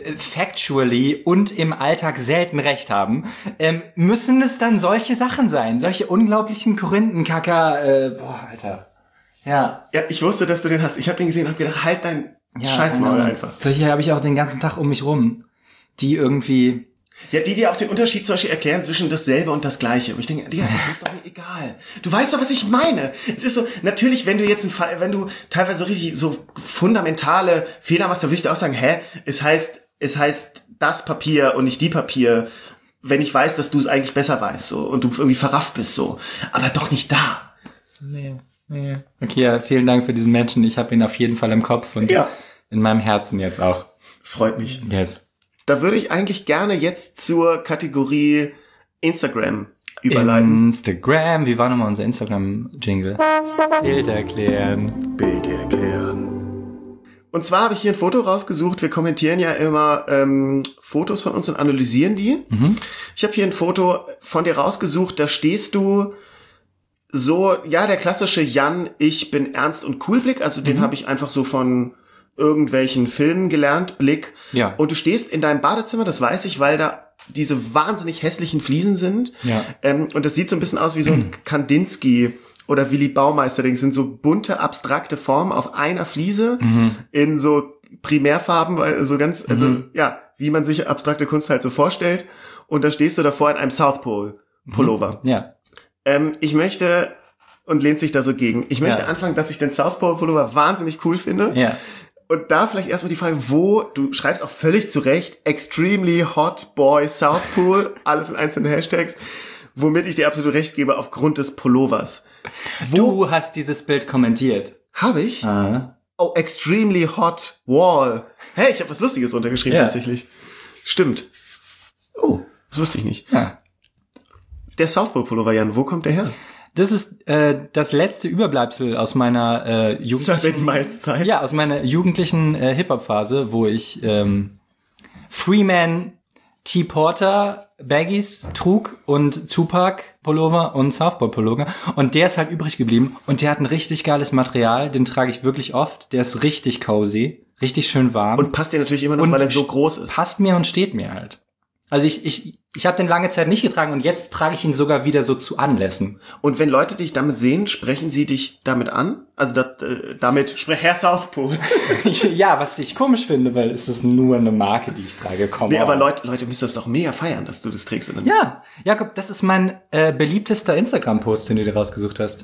factually und im Alltag selten Recht haben, müssen es dann solche Sachen sein. Solche unglaublichen Korinthenkacker. Alter. Ja. Ja, ich wusste, dass du den hast. Ich habe den gesehen und habe gedacht, halt dein Scheißmaul einfach. Solche habe ich auch den ganzen Tag um mich rum. Die irgendwie... Ja, die dir auch den Unterschied zum Beispiel erklären zwischen dasselbe und das Gleiche. Und ich denke, ja, das ist doch mir egal. Du weißt doch, was ich meine. Es ist so, natürlich, wenn du teilweise so richtig so fundamentale Fehler machst, dann würde ich dir auch sagen, es heißt das Papier und nicht die Papier, wenn ich weiß, dass du es eigentlich besser weißt, so, und du irgendwie verrafft bist, so. Aber doch nicht da. Nee. Okay, ja, vielen Dank für diesen Menschen. Ich habe ihn auf jeden Fall im Kopf und in meinem Herzen jetzt auch. Das freut mich. Yes. Da würde ich eigentlich gerne jetzt zur Kategorie Instagram überleiten. Instagram, wie war nochmal unser Instagram-Jingle? Bild erklären. Und zwar habe ich hier ein Foto rausgesucht. Wir kommentieren ja immer Fotos von uns und analysieren die. Mhm. Ich habe hier ein Foto von dir rausgesucht. Da stehst du so, ja, der klassische Jan, ich bin ernst und cool Blick. Also den habe ich einfach so von irgendwelchen Filmen gelernt, Blick. Ja. Und du stehst in deinem Badezimmer, das weiß ich, weil da diese wahnsinnig hässlichen Fliesen sind. Ja. Und das sieht so ein bisschen aus wie so ein Kandinsky oder Willy Baumeister-Ding. Das sind so bunte, abstrakte Formen auf einer Fliese in so Primärfarben, so ganz, also ja, wie man sich abstrakte Kunst halt so vorstellt. Und da stehst du davor in einem South Pole Pullover. Ja. Ich möchte, und lehnst dich da so gegen, ich möchte anfangen, dass ich den South Pole Pullover wahnsinnig cool finde. Ja. Und da vielleicht erstmal die Frage, du schreibst auch völlig zu Recht, extremely hot boy South Pole, alles in einzelnen Hashtags, womit ich dir absolut recht gebe, aufgrund des Pullovers. Du hast dieses Bild kommentiert. Habe ich? Oh, extremely hot wall. Hey, ich habe was Lustiges runtergeschrieben tatsächlich. Stimmt. Oh, das wusste ich nicht. Ja. Der South Pole Pullover, Jan, wo kommt der her? Das ist das letzte Überbleibsel aus meiner jugendlichen aus meiner jugendlichen Hip-Hop-Phase, wo ich Freeman T. Porter Baggies trug und Tupac Pullover und Southpaw Pullover. Und der ist halt übrig geblieben. Und der hat ein richtig geiles Material. Den trage ich wirklich oft. Der ist richtig cozy, richtig schön warm. Und passt dir natürlich immer noch, weil er so groß ist. Passt mir und steht mir halt. Also ich habe den lange Zeit nicht getragen und jetzt trage ich ihn sogar wieder so zu Anlässen. Und wenn Leute dich damit sehen, sprechen sie dich damit an? Also Herr South Pole. Ja, was ich komisch finde, weil es ist nur eine Marke, die ich trage. Nee, aber Leute müssen das doch mega feiern, dass du das trägst, oder nicht? Ja, Jakob, das ist mein beliebtester Instagram-Post, den du dir rausgesucht hast.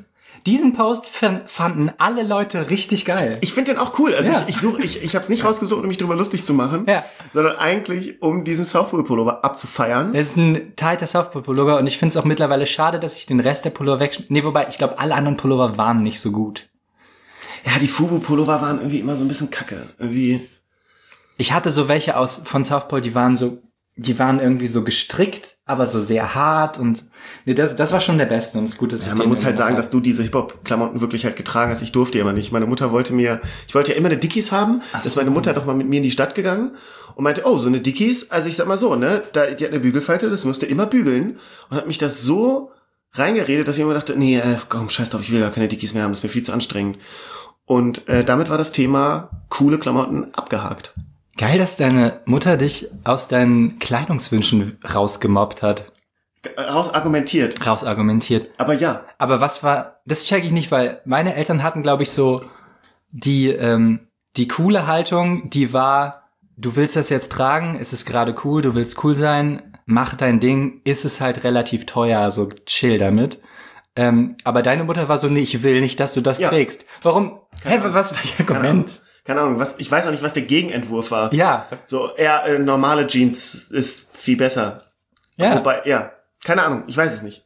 Diesen Post fanden alle Leute richtig geil. Ich finde den auch cool. Also Ja. ich habe es nicht rausgesucht, um mich drüber lustig zu machen, Ja. sondern eigentlich, um diesen South Pole Pullover abzufeiern. Es ist ein tighter Southpole-Pullover und ich finde es auch mittlerweile schade, dass ich den Rest der Pullover wobei, ich glaube, alle anderen Pullover waren nicht so gut. Ja, die Fubu Pullover waren irgendwie immer so ein bisschen kacke. Irgendwie. Ich hatte so welche von South Pole, die waren irgendwie so gestrickt, aber so sehr hart und nee, das war schon der Beste und es ist gut, dass ich Ja, man muss halt sagen, dass du diese Hip-Hop-Klamotten wirklich halt getragen hast. Ich durfte immer nicht. Meine Mutter ich wollte ja immer eine Dickies haben. Da ist meine Mutter doch mal mit mir in die Stadt gegangen und meinte, oh, so eine Dickies, also ich sag mal so, ne, die hat eine Bügelfalte, das musst du immer bügeln und hat mich das so reingeredet, dass ich immer dachte, nee, komm, scheiß drauf, ich will gar keine Dickies mehr haben, das ist mir viel zu anstrengend. Und damit war das Thema coole Klamotten abgehakt. Geil, dass deine Mutter dich aus deinen Kleidungswünschen rausgemobbt hat. Rausargumentiert. Aber ja. Aber das check ich nicht, weil meine Eltern hatten, glaube ich, so die coole Haltung, die war, du willst das jetzt tragen, es ist gerade cool, du willst cool sein, mach dein Ding, ist es halt relativ teuer, also chill damit. Aber deine Mutter war so, nee, ich will nicht, dass du das trägst. Warum? Was war ihr Argument? Keine Ahnung, ich weiß auch nicht, was der Gegenentwurf war. Ja. So, normale Jeans ist viel besser. Ja. Wobei, keine Ahnung, ich weiß es nicht.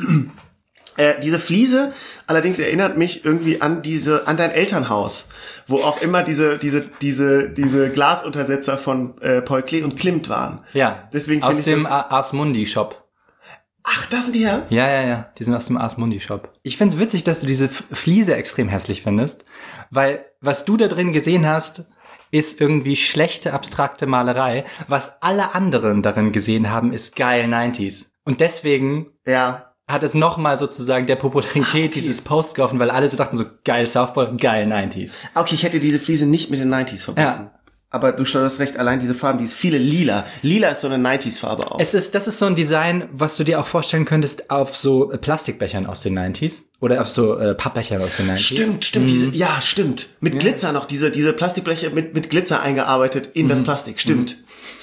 Diese Fliese allerdings erinnert mich irgendwie an dein Elternhaus, wo auch immer diese Glasuntersetzer von Paul Klee und Klimt waren. Ja. Deswegen aus dem Ars Mundi Shop. Ach, das sind die her? Ja. Die sind aus dem Ars Mundi Shop. Ich find's witzig, dass du diese Fliese extrem hässlich findest, weil was du da drin gesehen hast, ist irgendwie schlechte, abstrakte Malerei. Was alle anderen darin gesehen haben, ist geil 90s. Und deswegen hat es nochmal sozusagen der Popularität dieses Posts geholfen, weil alle so dachten so, geil South Pole, geil 90s. Okay, ich hätte diese Fliese nicht mit den 90s verbunden. Ja. Aber du hast recht, allein diese Farben, dieses viele Lila. Lila ist so eine 90s-Farbe auch. Das ist so ein Design, was du dir auch vorstellen könntest auf so Plastikbechern aus den 90s. Oder auf so Pappbechern aus den 90s. Stimmt. Stimmt. Mit Glitzer noch, diese Plastikbleche mit Glitzer eingearbeitet in das Plastik. Stimmt.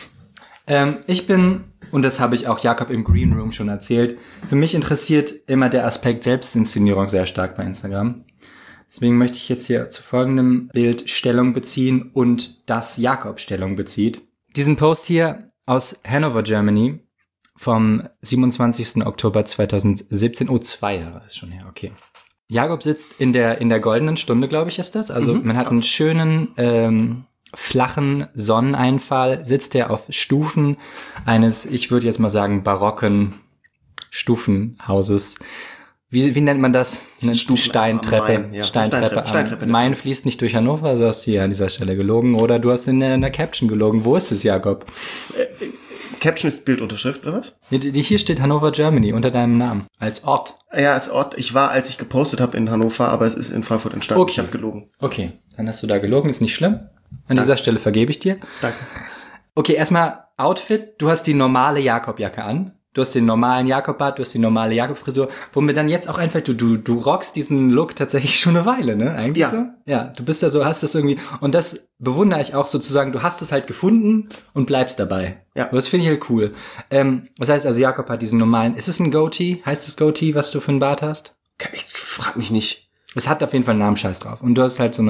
Und das habe ich auch Jakob im Green Room schon erzählt, für mich interessiert immer der Aspekt Selbstinszenierung sehr stark bei Instagram. Deswegen möchte ich jetzt hier zu folgendem Bild Stellung beziehen und dass Jakob Stellung bezieht. Diesen Post hier aus Hanover, Germany vom 27. Oktober 2017. Oh, 2 Jahre ist schon her, okay. Jakob sitzt in der goldenen Stunde, glaube ich, ist das. Also man hat einen schönen, flachen Sonneneinfall, sitzt er auf Stufen eines, ich würde jetzt mal sagen, barocken Stufenhauses. Wie nennt man das? Eine Steintreppe. Steintreppe. Main fließt nicht durch Hannover, also hast du hier an dieser Stelle gelogen. Oder du hast in der Caption gelogen. Wo ist es, Jakob? Caption ist Bildunterschrift, oder was? Hier steht Hanover, Germany, unter deinem Namen. Als Ort. Ja, als Ort. Ich war, als ich gepostet habe, in Hannover, aber es ist in Frankfurt entstanden. Okay. Ich habe gelogen. Okay, dann hast du da gelogen. Ist nicht schlimm. An dieser Stelle vergebe ich dir. Danke. Okay, erstmal Outfit. Du hast die normale Jakob-Jacke an. Du hast den normalen Jakob-Bart, du hast die normale Jakob-Frisur, wo mir dann jetzt auch einfällt, du rockst diesen Look tatsächlich schon eine Weile, ne? Eigentlich so? Ja, du bist da so, hast das irgendwie, und das bewundere ich auch sozusagen, du hast es halt gefunden und bleibst dabei. Ja. Und das finde ich halt cool. Das heißt also, Jakob hat diesen normalen, ist es ein Goatee? Heißt das Goatee, was du für einen Bart hast? Ich frag mich nicht. Es hat auf jeden Fall einen Namen, scheiß drauf. Und du hast halt so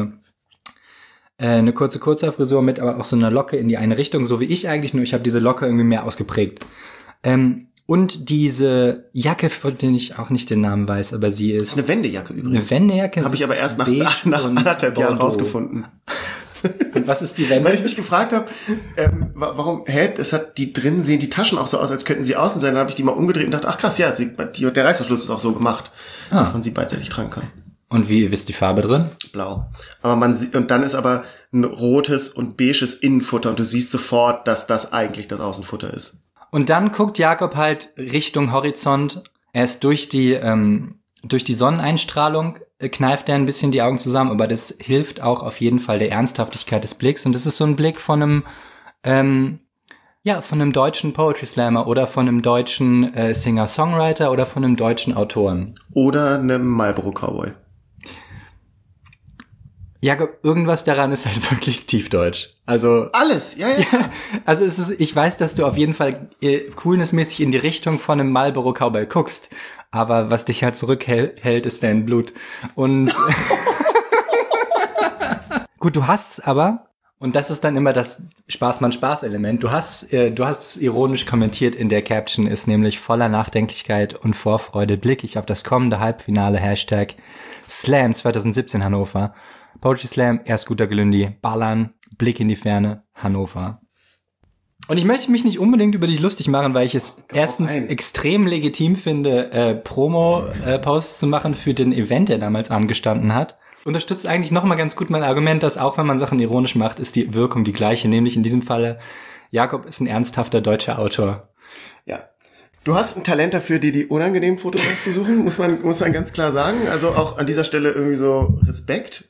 eine kurze Frisur mit, aber auch so eine Locke in die eine Richtung, so wie ich eigentlich, nur ich habe diese Locke irgendwie mehr ausgeprägt. Und diese Jacke, von der ich auch nicht den Namen weiß, aber sie ist... Das ist eine Wendejacke übrigens. Eine Wendejacke? Habe ich aber erst nach 1,5 Jahren rausgefunden. Und was ist die Wende? Weil ich mich gefragt habe, warum, die drinnen sehen die Taschen auch so aus, als könnten sie außen sein. Dann habe ich die mal umgedreht und dachte, ach krass, ja, der Reißverschluss ist auch so gemacht, dass man sie beidseitig tragen kann. Und wie ist die Farbe drin? Blau. Aber man sieht, und dann ist aber ein rotes und beiges Innenfutter und du siehst sofort, dass das eigentlich das Außenfutter ist. Und dann guckt Jakob halt Richtung Horizont. Er ist durch die Sonneneinstrahlung kneift er ein bisschen die Augen zusammen, aber das hilft auch auf jeden Fall der Ernsthaftigkeit des Blicks. Und das ist so ein Blick von einem deutschen Poetry Slammer oder von einem deutschen Singer-Songwriter oder von einem deutschen Autoren. Oder einem Marlboro Cowboy. Jakob, irgendwas daran ist halt wirklich tiefdeutsch. Also alles, ja. Also ich weiß, dass du auf jeden Fall coolnessmäßig in die Richtung von einem Marlboro Cowboy guckst, aber was dich halt zurückhält, ist dein Blut. Und gut, du hast es aber, und das ist dann immer das Spaß-Mann-Spaß-Element, du hast es ironisch kommentiert in der Caption, ist nämlich voller Nachdenklichkeit und Vorfreude blicke ich auf das kommende Halbfinale #Slam 2017 Hannover. Poetry Slam, erst guter Gelündi, Ballern, Blick in die Ferne, Hannover. Und ich möchte mich nicht unbedingt über dich lustig machen, weil ich es erstens extrem legitim finde, Promo-Posts zu machen für den Event, der damals angestanden hat. Unterstützt eigentlich nochmal ganz gut mein Argument, dass auch wenn man Sachen ironisch macht, ist die Wirkung die gleiche. Nämlich in diesem Falle, Jakob ist ein ernsthafter deutscher Autor. Ja. Du hast ein Talent dafür, die unangenehmen Fotos auszusuchen, muss man ganz klar sagen. Also auch an dieser Stelle irgendwie so Respekt.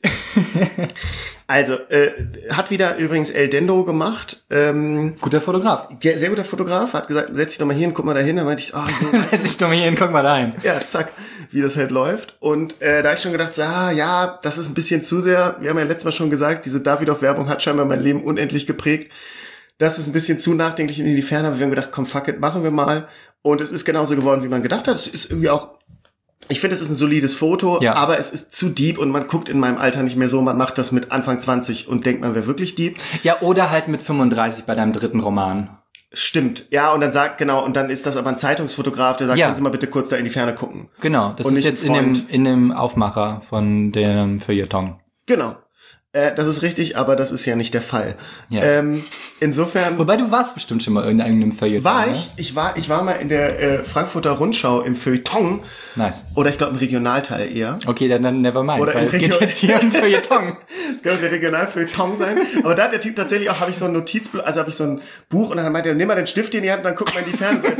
Also, hat wieder übrigens El Dendo gemacht. Guter Fotograf. Sehr guter Fotograf. Hat gesagt, setz dich doch mal hier hin, guck mal da hin. Dann meinte ich, setz dich doch mal hier hin, guck mal da hin. Ja, zack, wie das halt läuft. Und da hab ich schon gedacht, ja, das ist ein bisschen zu sehr. Wir haben ja letztes Mal schon gesagt, diese Davidoff-Werbung hat scheinbar mein Leben unendlich geprägt. Das ist ein bisschen zu nachdenklich in die Ferne. Aber wir haben gedacht, komm, fuck it, machen wir mal. Und es ist genauso geworden, wie man gedacht hat. Es ist irgendwie auch, ich finde, es ist ein solides Foto, ja. Aber es ist zu deep und man guckt in meinem Alter nicht mehr so. Man macht das mit Anfang 20 und denkt, man wäre wirklich deep. Ja, oder halt mit 35 bei deinem dritten Roman. Stimmt, ja, und dann ist das aber ein Zeitungsfotograf, der sagt, können Sie mal bitte kurz da in die Ferne gucken. Genau, das und ist jetzt in dem Aufmacher von dem Feuilleton. Genau. Das ist richtig, aber das ist ja nicht der Fall. Ja. Insofern. Wobei du warst bestimmt schon mal in irgendeinem Feuilleton. War ich? Ich war mal in der Frankfurter Rundschau im Feuilleton. Nice. Oder ich glaube im Regionalteil eher. Okay, dann never mind. Oder weil es geht jetzt hier um Feuilleton. Es könnte der Regionalfeuilleton sein. Aber da hat der Typ tatsächlich auch, habe ich so ein Notizbuch, also habe ich so ein Buch und dann meinte er, nimm mal den Stift in die Hand und dann guck mal in die Ferne. So,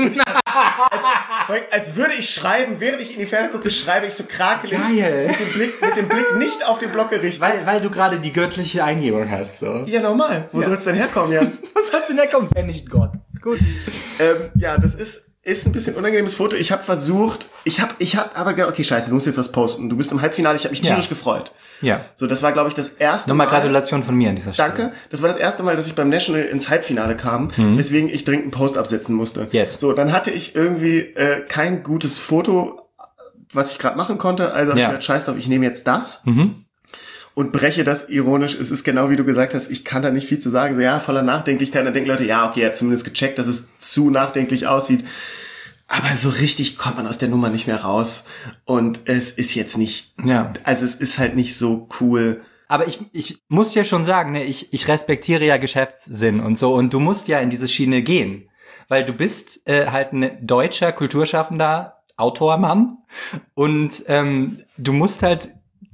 als würde ich schreiben, während ich in die Ferne gucke, schreibe ich so krakelig. Geil. Mit dem Blick nicht auf den Block gerichtet. Weil du gerade die göttliche Eingebung hast, so. Ja, normal. Wo soll's denn herkommen, Jan? Wo soll's denn herkommen, wenn nicht Gott? Gut. Ja, das ist ein bisschen unangenehmes Foto. Ich habe versucht, aber okay, scheiße, du musst jetzt was posten. Du bist im Halbfinale, ich habe mich tierisch gefreut. Ja. So, das war, glaube ich, das erste Mal. Nochmal Gratulation von mir an dieser Stelle. Danke. Das war das erste Mal, dass ich beim National ins Halbfinale kam, weswegen ich dringend einen Post absetzen musste. Yes. So, dann hatte ich irgendwie kein gutes Foto, was ich gerade machen konnte. Also habe ich gedacht, scheiß drauf, ich nehme jetzt das. Und breche das ironisch. Es ist genau wie du gesagt hast, ich kann da nicht viel zu sagen. So, ja, voller Nachdenklichkeit. Dann denken Leute, ja, okay, er hat zumindest gecheckt, dass es zu nachdenklich aussieht. Aber so richtig kommt man aus der Nummer nicht mehr raus. Und es ist jetzt nicht, also es ist halt nicht so cool. Aber ich muss ja schon sagen, ne, ich respektiere ja Geschäftssinn und so. Und du musst ja in diese Schiene gehen. Weil du bist halt ein deutscher, kulturschaffender Autormann. Und du musst halt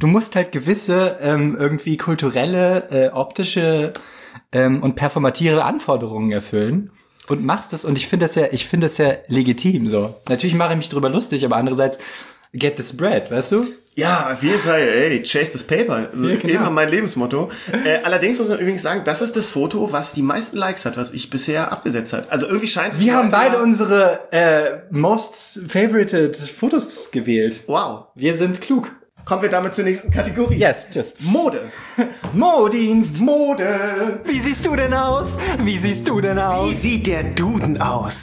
gewisse irgendwie kulturelle, optische und performative Anforderungen erfüllen und machst das. Und ich finde das ja legitim so. Natürlich mache ich mich drüber lustig, aber andererseits get the spread, weißt du? Ja, auf jeden Fall, ey, chase this paper. Also ja, genau. Immer mein Lebensmotto. Allerdings muss man übrigens sagen, das ist das Foto, was die meisten Likes hat, was ich bisher abgesetzt hat. Also irgendwie scheint es. Wir haben beide unsere most favorited Fotos gewählt. Wow. Wir sind klug. Kommen wir damit zur nächsten Kategorie. Yes, just. Mode. Modienst. Mode. Wie siehst du denn aus? Wie siehst du denn aus? Wie sieht der Duden aus?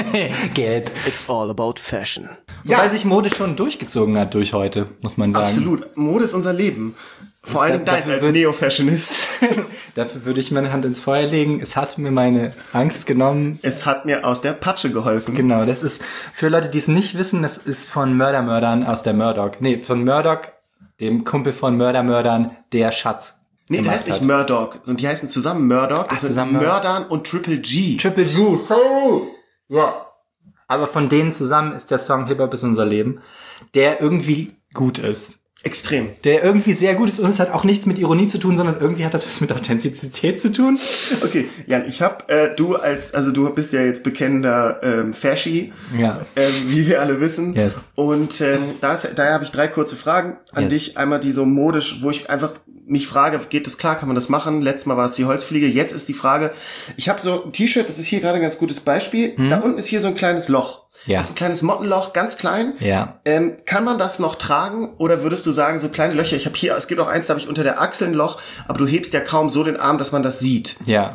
Gelb. It's all about fashion. Wobei sich Mode schon durchgezogen hat durch heute, muss man sagen. Absolut. Mode ist unser Leben. Vor allem dein als Neo-Fashionist. Dafür würde ich meine Hand ins Feuer legen. Es hat mir meine Angst genommen. Es hat mir aus der Patsche geholfen. Genau, das ist, für Leute, die es nicht wissen, das ist von Mördern aus der Murdoch. Nee, von Murdoch, dem Kumpel von Mördern, der Schatz. Nee, der heißt nicht Murdoch, sondern die heißen zusammen Murdoch. Das sind Mördern und Triple G. Triple G, so. Ja. Aber von denen zusammen ist der Song Hip-Hop ist unser Leben, der irgendwie gut ist. Extrem. Der irgendwie sehr gut ist und es hat auch nichts mit Ironie zu tun, sondern irgendwie hat das was mit Authentizität zu tun. Okay, Jan, ich hab, du bist ja jetzt bekennender Faschi, wie wir alle wissen. Yes. Und daher habe ich 3 kurze Fragen an dich. Einmal die so modisch, wo ich einfach mich frage, geht das klar, kann man das machen? Letztes Mal war es die Holzfliege, jetzt ist die Frage, ich habe so ein T-Shirt, das ist hier gerade ein ganz gutes Beispiel. Da unten ist hier so ein kleines Loch. Ja. Das ist ein kleines Mottenloch, ganz klein. Ja. Kann man das noch tragen oder würdest du sagen, so kleine Löcher, ich habe hier, es gibt auch eins, da habe ich unter der Achsel ein Loch, aber du hebst ja kaum so den Arm, dass man das sieht. Ja.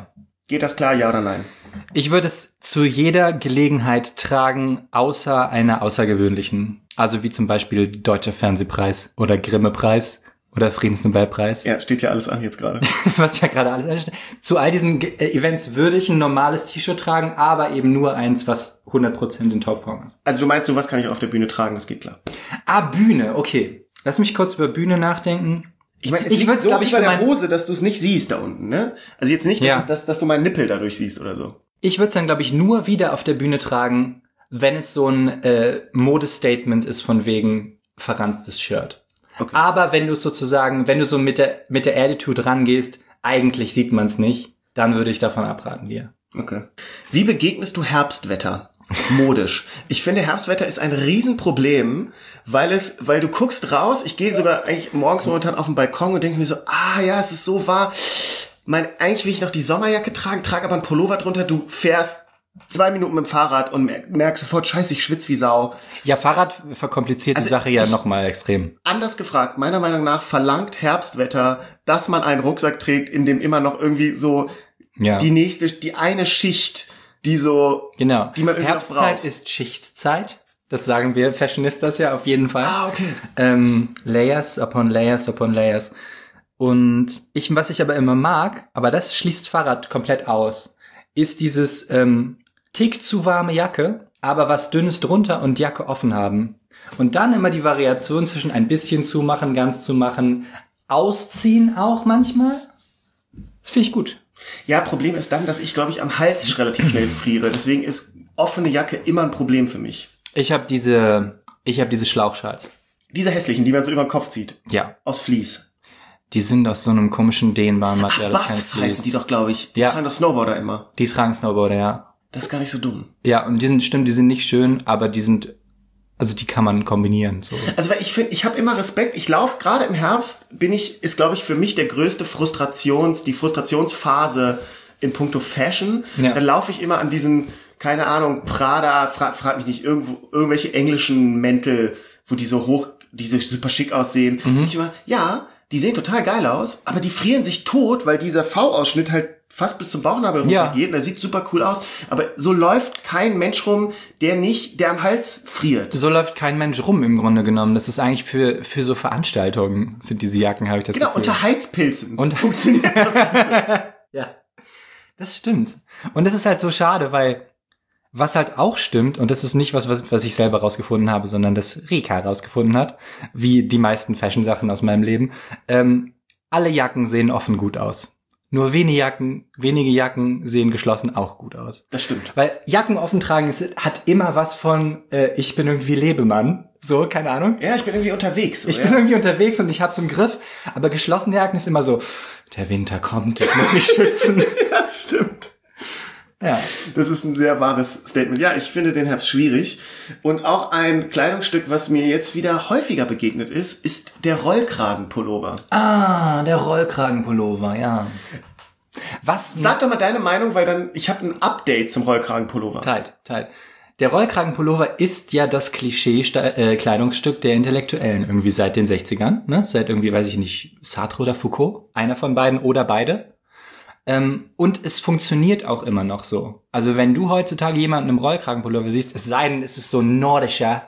Geht das klar, ja oder nein? Ich würde es zu jeder Gelegenheit tragen, außer einer außergewöhnlichen. Also wie zum Beispiel Deutscher Fernsehpreis oder Grimme-Preis oder Friedensnobelpreis. Ja, steht ja alles an jetzt gerade. Was ja gerade alles ansteht. Zu all diesen Events würde ich ein normales T-Shirt tragen, aber eben nur eins, was 100% in Topform ist. Also du meinst, sowas kann ich auf der Bühne tragen, das geht klar. Bühne, okay. Lass mich kurz über Bühne nachdenken. Ich meine, es liegt so über der Hose, dass du es nicht siehst da unten, ne? Also jetzt nicht, dass du meinen Nippel dadurch siehst oder so. Ich würde es dann, glaube ich, nur wieder auf der Bühne tragen, wenn es so ein Modestatement ist von wegen verranstes Shirt. Okay. Aber wenn du es sozusagen, wenn du so mit der Attitude rangehst, eigentlich sieht man es nicht, dann würde ich davon abraten dir. Okay. Wie begegnest du Herbstwetter? Modisch. Ich finde, Herbstwetter ist ein Riesenproblem, weil du guckst raus, ich gehe sogar eigentlich morgens momentan auf den Balkon und denke mir so, ja, es ist so warm. Eigentlich will ich noch die Sommerjacke tragen, trage aber einen Pullover drunter, du fährst 2 Minuten mit dem Fahrrad und merkst sofort, scheiße, ich schwitze wie Sau. Ja, Fahrrad verkompliziert die Sache ja nochmal extrem. Anders gefragt, meiner Meinung nach verlangt Herbstwetter, dass man einen Rucksack trägt, in dem immer noch irgendwie so die eine Schicht, die so, die man irgendwie Herbstzeit braucht. ist Schichtzeit. Das sagen wir Fashionistas ja auf jeden Fall. Okay. Layers upon Layers upon Layers. Und was ich aber immer mag, aber das schließt Fahrrad komplett aus, ist dieses Tick zu warme Jacke, aber was Dünnes drunter und Jacke offen haben. Und dann immer die Variation zwischen ein bisschen zumachen, ganz zumachen, ausziehen auch manchmal. Das finde ich gut. Ja, Problem ist dann, dass ich, glaube ich, am Hals relativ schnell friere. Deswegen ist offene Jacke immer ein Problem für mich. Ich habe diese Schlauchschals. Diese hässlichen, die man so über den Kopf zieht. Ja. Aus Vlies. Die sind aus so einem komischen dehnbaren Material. Buffs heißen die doch, glaube ich. Die tragen doch Snowboarder immer. Die tragen Snowboarder, ja. Das ist gar nicht so dumm. Ja, und die sind nicht schön, aber die kann man kombinieren. So. Also weil ich habe immer Respekt. Ich laufe gerade im Herbst, ist, glaube ich, für mich der größte die Frustrationsphase in puncto Fashion. Ja. Dann laufe ich immer an diesen, keine Ahnung, Prada, frag mich nicht, irgendwelche englischen Mäntel, wo die so super schick aussehen. Und ich immer, die sehen total geil aus, aber die frieren sich tot, weil dieser V-Ausschnitt halt fast bis zum Bauchnabel runtergeht. Und das sieht super cool aus. Aber so läuft kein Mensch rum, der am Hals friert. So läuft kein Mensch rum im Grunde genommen. Das ist eigentlich für so Veranstaltungen sind diese Jacken, habe ich das Gefühl. Genau, unter Heizpilzen funktioniert das Ganze. Ja, das stimmt. Und das ist halt so schade, weil was halt auch stimmt, und das ist nicht was ich selber rausgefunden habe, sondern das Rika rausgefunden hat, wie die meisten Fashion-Sachen aus meinem Leben, alle Jacken sehen offen gut aus. Nur wenige Jacken sehen geschlossen auch gut aus. Das stimmt. Weil Jacken offen tragen hat immer was von, ich bin irgendwie Lebemann. So, keine Ahnung. Ja, ich bin irgendwie unterwegs. Ich bin irgendwie unterwegs und ich hab's im Griff. Aber geschlossene Jacken ist immer so, der Winter kommt, ich muss mich schützen. Ja, das stimmt. Ja. Das ist ein sehr wahres Statement. Ja, ich finde den Herbst schwierig. Und auch ein Kleidungsstück, was mir jetzt wieder häufiger begegnet ist der Rollkragenpullover. Der Rollkragenpullover, ja. Sag doch mal deine Meinung, weil ich habe ein Update zum Rollkragenpullover. Tight. Der Rollkragenpullover ist ja das Klischee-Kleidungsstück der Intellektuellen irgendwie seit den 60ern, ne? Seit irgendwie, weiß ich nicht, Sartre oder Foucault, einer von beiden oder beide. Und es funktioniert auch immer noch so. Also wenn du heutzutage jemanden im Rollkragenpullover siehst, es sei denn, es ist so ein nordischer,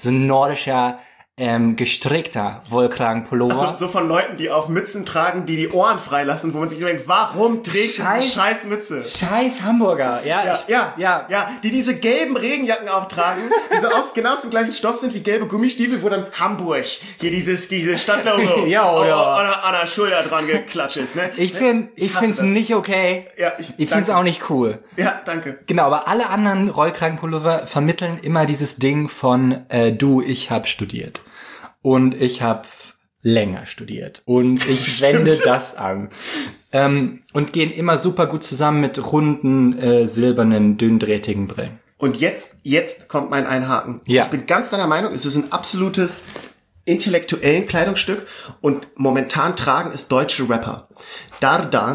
gestrickter Wollkragenpullover. Also so von Leuten, die auch Mützen tragen, die Ohren freilassen, wo man sich denkt, warum trägst du diese scheiß Mütze? Scheiß Hamburger, ja, die diese gelben Regenjacken auch tragen, die so genau aus dem gleichen Stoff sind wie gelbe Gummistiefel, wo dann Hamburg, hier diese Stadtlogo an der Schulter dran geklatscht ist, ne? Ich find's nicht okay. Ja, ich find's auch nicht cool. Ja, danke. Genau, aber alle anderen Rollkragenpullover vermitteln immer dieses Ding von, ich hab studiert. Und ich habe länger studiert. Und ich wende das an. Und gehen immer super gut zusammen mit runden, silbernen, dünndrähtigen Brillen. Und jetzt kommt mein Einhaken. Ja. Ich bin ganz deiner Meinung, es ist ein absolutes intellektuellen Kleidungsstück und momentan tragen es deutsche Rapper. Dardan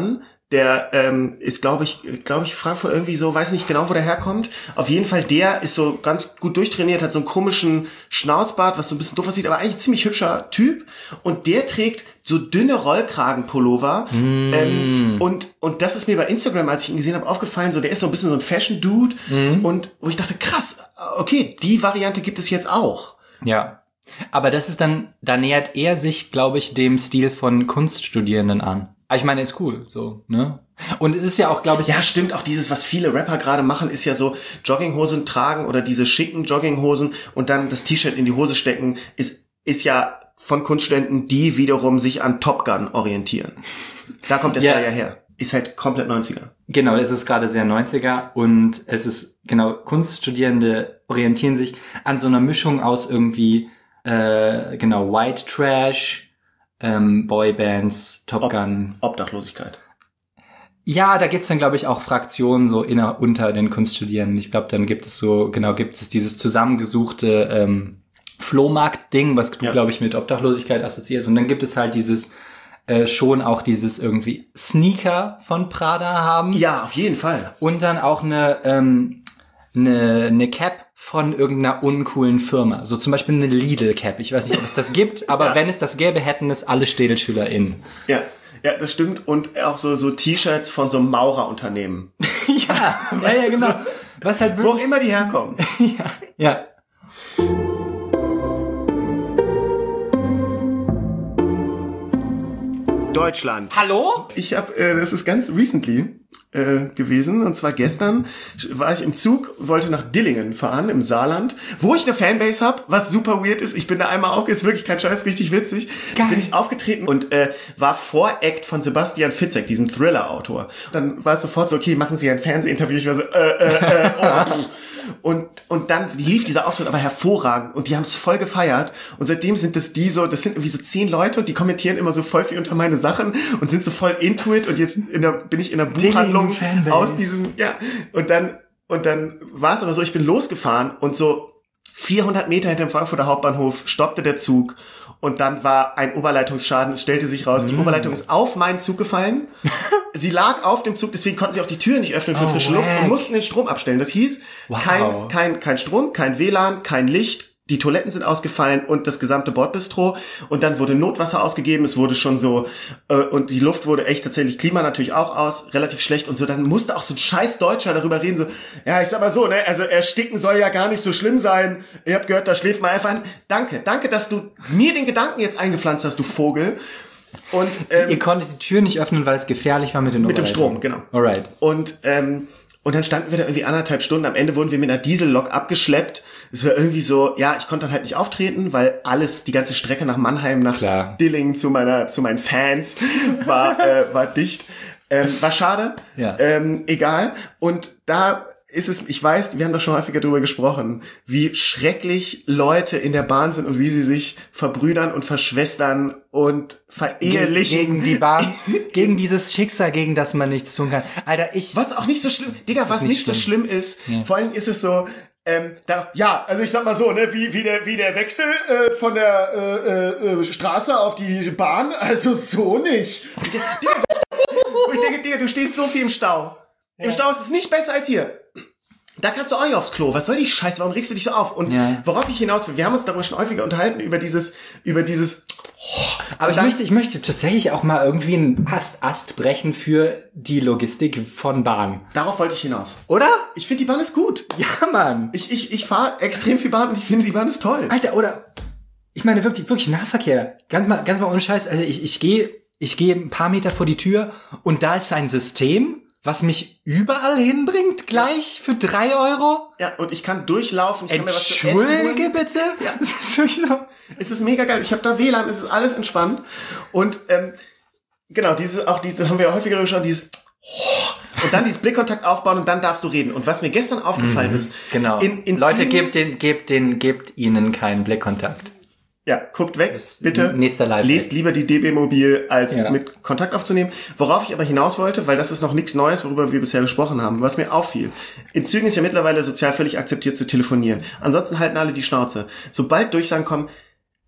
Der ist, glaube ich, Frankfurt irgendwie so, weiß nicht genau, wo der herkommt. Auf jeden Fall, der ist so ganz gut durchtrainiert, hat so einen komischen Schnauzbart, was so ein bisschen doof aussieht, aber eigentlich ein ziemlich hübscher Typ. Und der trägt so dünne Rollkragenpullover. Und das ist mir bei Instagram, als ich ihn gesehen habe, aufgefallen. So, der ist so ein bisschen so ein Fashion-Dude. Und wo ich dachte, krass, okay, die Variante gibt es jetzt auch. Ja. Aber das ist dann, da nähert er sich, glaube ich, dem Stil von Kunststudierenden an. Aber ich meine, ist cool, so, ne? Und es ist ja auch, glaube ich... Ja, stimmt, auch dieses, was viele Rapper gerade machen, ist ja so Jogginghosen tragen oder diese schicken Jogginghosen und dann das T-Shirt in die Hose stecken, ist ja von Kunststudenten, die wiederum sich an Top Gun orientieren. Da kommt der Style ja her. Ist halt komplett 90er. Genau, es ist gerade sehr 90er und es ist, genau, Kunststudierende orientieren sich an so einer Mischung aus irgendwie, White Trash, Boybands, Top Gun. Obdachlosigkeit. Ja, da gibt's dann, glaube ich, auch Fraktionen so unter den Kunststudierenden. Ich glaube, dann gibt es dieses zusammengesuchte Flohmarkt-Ding, was du, glaube ich, mit Obdachlosigkeit assoziierst. Und dann gibt es halt dieses schon auch dieses irgendwie Sneaker von Prada haben. Ja, auf jeden Fall. Und dann auch eine Cap von irgendeiner uncoolen Firma. So zum Beispiel eine Lidl-Cap. Ich weiß nicht, ob es das gibt, aber wenn es das gäbe, hätten es alle StädelschülerInnen. Ja, das stimmt. Und auch so T-Shirts von so Maurerunternehmen. Ja, genau. So, was halt wirklich, wo auch immer die herkommen. Ja. Deutschland. Hallo? Ich habe, das ist ganz recently gewesen, und zwar gestern war ich im Zug, wollte nach Dillingen fahren, im Saarland, wo ich eine Fanbase habe, was super weird ist. Ich bin da einmal ist wirklich kein Scheiß, richtig witzig. Geil. Bin ich aufgetreten und war Voract von Sebastian Fitzek, diesem Thriller-Autor. Dann war es sofort so, okay, machen Sie ein Fernsehinterview. Ich war so, Und dann lief dieser Auftritt aber hervorragend und die haben es voll gefeiert und seitdem sind das sind irgendwie so 10 Leute und die kommentieren immer so voll viel unter meine Sachen und sind so voll into it und jetzt bin ich in der Buchhandlung aus diesem, und dann war es aber so, ich bin losgefahren und so 400 Meter hinter dem Frankfurter Hauptbahnhof stoppte der Zug und dann war ein Oberleitungsschaden. Es stellte sich raus, die Oberleitung ist auf meinen Zug gefallen. Sie lag auf dem Zug, deswegen konnten sie auch die Tür nicht öffnen für frische Luft und mussten den Strom abstellen. Das hieß, kein Strom, kein WLAN, kein Licht. Die Toiletten sind ausgefallen und das gesamte Bordbistro. Und dann wurde Notwasser ausgegeben. Es wurde schon so, und die Luft wurde echt tatsächlich, Klima natürlich auch aus, relativ schlecht und so. Dann musste auch so ein scheiß Deutscher darüber reden, so, ja, ich sag mal so, ne, also ersticken soll ja gar nicht so schlimm sein. Ihr habt gehört, da schläft man einfach ein. Danke, dass du mir den Gedanken jetzt eingepflanzt hast, du Vogel. Und, ihr konntet die Tür nicht öffnen, weil es gefährlich war mit dem Strom, genau. Alright. Und dann standen wir da irgendwie 1,5 Stunden. Am Ende wurden wir mit einer Diesellok abgeschleppt. Es war irgendwie so, ja, ich konnte dann halt nicht auftreten, weil die ganze Strecke nach Mannheim, nach Dillingen zu meinen Fans war dicht. War schade. Ja. Egal. Und da ist es, ich weiß, wir haben doch schon häufiger drüber gesprochen, wie schrecklich Leute in der Bahn sind und wie sie sich verbrüdern und verschwestern und verehelichen. Gegen die Bahn, gegen dieses Schicksal, gegen das man nichts tun kann. Alter, was auch nicht so schlimm, Digga, was nicht so schlimm ist, vor allem ist es so, also ich sag mal so, ne, wie der Wechsel von der Straße auf die Bahn, also so nicht. Ich denke, Digga, du stehst so viel im Stau. Ja. Im Stau ist es nicht besser als hier. Da kannst du auch nicht aufs Klo. Was soll die Scheiße? Warum regst du dich so auf? Und worauf ich hinaus will, wir haben uns darüber schon häufiger unterhalten, über dieses aber ich möchte tatsächlich auch mal irgendwie einen Ast brechen für die Logistik von Bahn. Darauf wollte ich hinaus. Oder? Ich finde, die Bahn ist gut. Ja, Mann. Ich fahre extrem viel Bahn und ich finde, die Bahn ist toll. Alter, oder? Ich meine, wirklich Nahverkehr. Ganz mal ohne Scheiß. Also ich gehe ein paar Meter vor die Tür und da ist ein System, was mich überall hinbringt, gleich für 3 €. Ja, und ich kann durchlaufen, ich kann mir was zu essen Entschuldige bitte? Ja. Das ist wirklich so. Es ist mega geil. Ich habe da WLAN, es ist alles entspannt. Und genau, diese haben wir ja häufiger geschaut, dieses und dann dieses Blickkontakt aufbauen und dann darfst du reden. Und was mir gestern aufgefallen ist, genau. Leute, gebt ihnen keinen Blickkontakt. Ja, guckt weg, bitte. Nächster Live. Lest lieber die DB Mobil, als mit Kontakt aufzunehmen. Worauf ich aber hinaus wollte, weil das ist noch nichts Neues, worüber wir bisher gesprochen haben, was mir auffiel. In Zügen ist ja mittlerweile sozial völlig akzeptiert zu telefonieren. Ansonsten halten alle die Schnauze. Sobald Durchsagen kommen,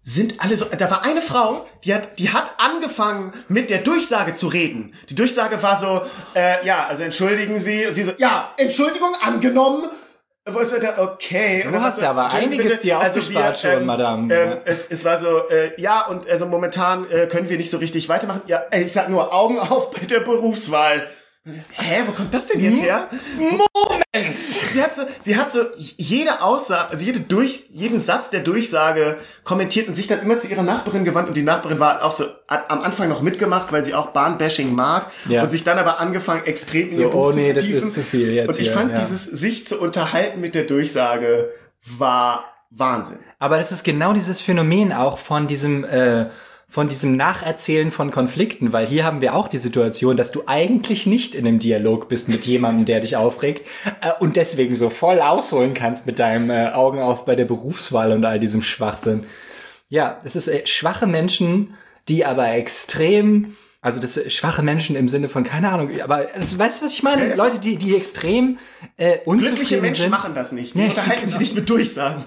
sind alle so, da war eine Frau, die hat angefangen mit der Durchsage zu reden. Die Durchsage war so, also entschuldigen Sie, und sie so, ja, Entschuldigung angenommen. Wo ist da, okay. Du hast ja aber einiges dir aufgespart schon, Madame. Es war so, und also momentan können wir nicht so richtig weitermachen. Ja, ich sag nur, Augen auf bei der Berufswahl. Hä, wo kommt das denn jetzt her? Moment! Sie hat so jede Aussage, also jeden Satz der Durchsage kommentiert und sich dann immer zu ihrer Nachbarin gewandt, und die Nachbarin war auch so, hat am Anfang noch mitgemacht, weil sie auch Bahnbashing mag, und sich dann aber angefangen, extrem in ihr Buch zu vertiefen. Das ist zu viel jetzt. Und ich fand dieses sich zu unterhalten mit der Durchsage war Wahnsinn. Aber es ist genau dieses Phänomen auch von diesem Nacherzählen von Konflikten, weil hier haben wir auch die Situation, dass du eigentlich nicht in einem Dialog bist mit jemandem, der dich aufregt, und deswegen so voll ausholen kannst mit deinem Augen auf bei der Berufswahl und all diesem Schwachsinn. Ja, es ist schwache Menschen, die aber extrem, also das schwache Menschen im Sinne von, keine Ahnung, aber weißt du, was ich meine? Ja. Leute, die extrem unzufrieden glückliche Menschen sind. machen das nicht. Die unterhalten sich nicht mit Durchsagen.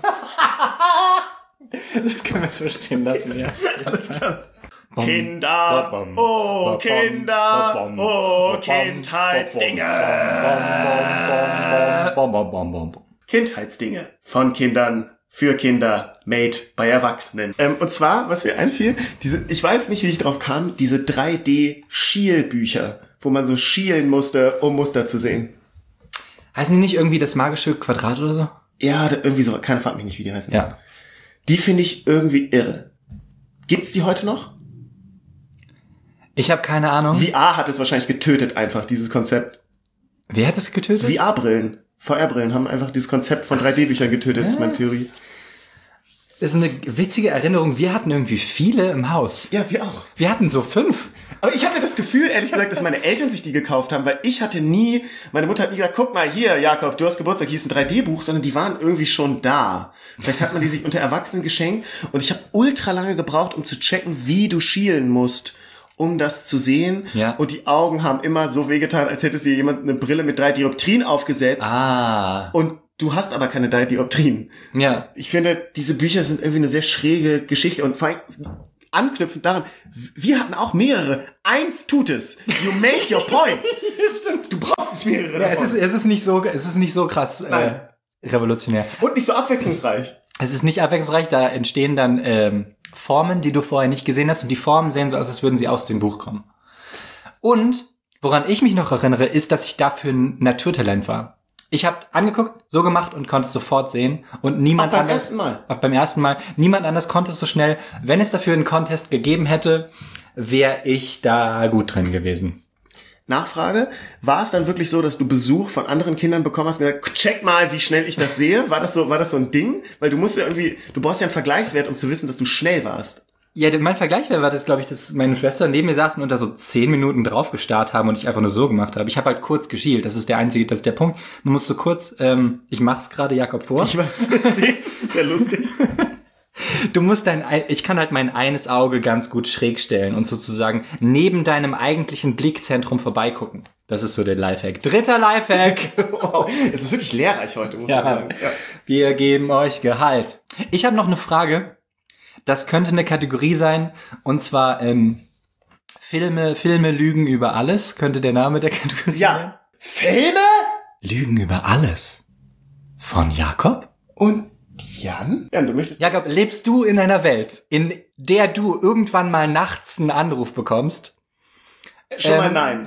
Das können wir so stehen lassen, ja. Alles klar. Kinder, oh Kinder, oh Kindheitsdinge. Kindheitsdinge von Kindern, für Kinder, made bei Erwachsenen. Und zwar, was mir einfiel, ich weiß nicht, wie ich drauf kam, diese 3D-Schielbücher, wo man so schielen musste, um Muster zu sehen. Heißen die nicht irgendwie das magische Quadrat oder so? Ja, irgendwie so, keine Frage mich nicht, wie die heißen. Ja. Die finde ich irgendwie irre. Gibt's die heute noch? Ich habe keine Ahnung. VR hat es wahrscheinlich getötet, einfach, dieses Konzept. Wer hat es getötet? VR-Brillen. VR-Brillen haben einfach dieses Konzept von 3D-Büchern getötet, ist meine Theorie. Das ist eine witzige Erinnerung. Wir hatten irgendwie viele im Haus. Ja, wir auch. Wir hatten so 5. Aber ich hatte das Gefühl, ehrlich gesagt, dass meine Eltern sich die gekauft haben, weil meine Mutter hat nie gesagt, guck mal hier, Jakob, du hast Geburtstag, hier ist ein 3D-Buch, sondern die waren irgendwie schon da. Vielleicht hat man die sich unter Erwachsenen geschenkt, und ich habe ultra lange gebraucht, um zu checken, wie du schielen musst, um das zu sehen. Ja. Und die Augen haben immer so wehgetan, als hätte dir jemand eine Brille mit 3 Dioptrien aufgesetzt. Und du hast aber keine 3 Dioptrien. Ja. Ich finde, diese Bücher sind irgendwie eine sehr schräge Geschichte, und vor allem anknüpfend daran, wir hatten auch mehrere. Eins tut es. You made your point. Stimmt. Du brauchst nicht mehrere. Ja, es ist nicht so krass revolutionär. Und nicht so abwechslungsreich. Es ist nicht abwechslungsreich, da entstehen dann Formen, die du vorher nicht gesehen hast, und die Formen sehen so aus, als würden sie aus dem Buch kommen. Und woran ich mich noch erinnere, ist, dass ich dafür ein Naturtalent war. Ich habe angeguckt, so gemacht und konnte es sofort sehen. Und niemand anders. Beim ersten Mal. Niemand anders konnte es so schnell. Wenn es dafür einen Contest gegeben hätte, wäre ich da gut drin gewesen. Nachfrage, war es dann wirklich so, dass du Besuch von anderen Kindern bekommen hast und gesagt, check mal, wie schnell ich das sehe? War das so ein Ding? Weil du brauchst ja einen Vergleichswert, um zu wissen, dass du schnell warst. Ja, mein Vergleichswert war das, glaube ich, dass meine Schwester neben mir saßen und da so 10 Minuten drauf gestarrt haben und ich einfach nur so gemacht habe. Ich habe halt kurz geschielt, das ist der Punkt. Man muss so kurz, ich mach's gerade Jakob vor. Ich weiß, das ist ja lustig. Du musst ich kann halt mein eines Auge ganz gut schräg stellen und sozusagen neben deinem eigentlichen Blickzentrum vorbeigucken. Das ist so der Lifehack. 3. Lifehack. Wow, es ist wirklich lehrreich heute, muss man sagen. Ja. Wir geben euch Gehalt. Ich habe noch eine Frage. Das könnte eine Kategorie sein, und zwar Filme lügen über alles, könnte der Name der Kategorie sein. Filme? Lügen über alles. Von Jakob? Und Jan? Jan, du möchtest... Jakob, lebst du in einer Welt, in der du irgendwann mal nachts einen Anruf bekommst? Schon mal nein.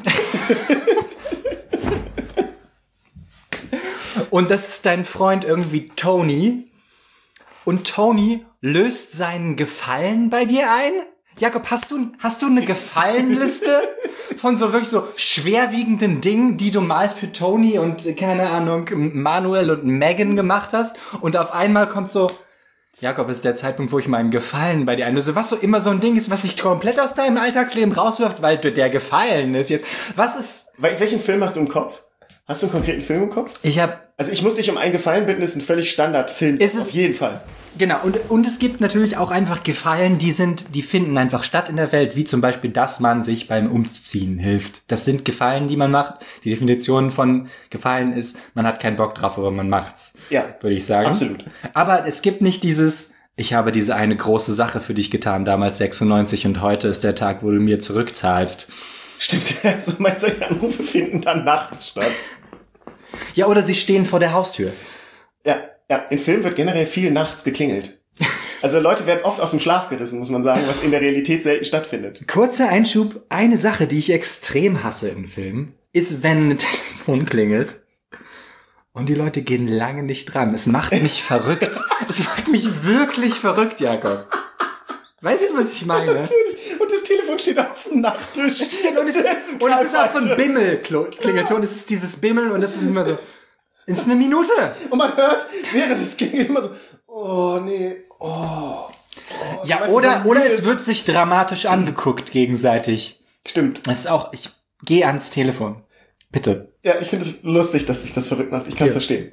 Und das ist dein Freund irgendwie Tony. Und Tony löst seinen Gefallen bei dir ein? Jakob, hast du eine Gefallenliste von so wirklich so schwerwiegenden Dingen, die du mal für Tony und, keine Ahnung, Manuel und Megan gemacht hast? Und auf einmal kommt so, Jakob, ist der Zeitpunkt, wo ich meinen Gefallen bei dir einlöse. Was so immer so ein Ding ist, was sich komplett aus deinem Alltagsleben rauswirft, weil der Gefallen ist jetzt. Was ist... Welchen Film hast du im Kopf? Hast du einen konkreten Film im Kopf? Also ich muss dich um einen Gefallen bitten, ist ein völlig Standardfilm. Auf jeden Fall. Genau, und es gibt natürlich auch einfach Gefallen, die finden einfach statt in der Welt, wie zum Beispiel, dass man sich beim Umziehen hilft. Das sind Gefallen, die man macht. Die Definition von Gefallen ist, man hat keinen Bock drauf, aber man macht's. Ja. Würde ich sagen. Absolut. Aber es gibt nicht dieses, ich habe diese eine große Sache für dich getan, damals 96 und heute ist der Tag, wo du mir zurückzahlst. Stimmt, also solche Anrufe finden dann nachts statt. Ja, oder sie stehen vor der Haustür. Ja, in Filmen wird generell viel nachts geklingelt. Also Leute werden oft aus dem Schlaf gerissen, muss man sagen, was in der Realität selten stattfindet. Kurzer Einschub, eine Sache, die ich extrem hasse in Filmen, ist, wenn ein Telefon klingelt und die Leute gehen lange nicht dran. Es macht mich verrückt. Es macht mich wirklich verrückt, Jakob. Weißt du, was ich meine? Natürlich. Und das Telefon steht auf dem Nachttisch. Es ist auch so ein Bimmel-Klingelton. Es ist dieses Bimmeln und es ist immer so, es ist eine Minute. Und man hört, während es klingelt, immer so, oh nee, oh. Ja, oder es wird sich dramatisch angeguckt gegenseitig. Stimmt. Das ist auch, ich gehe ans Telefon. Bitte. Ja, ich finde es lustig, dass sich das verrückt macht. Ich kann es verstehen.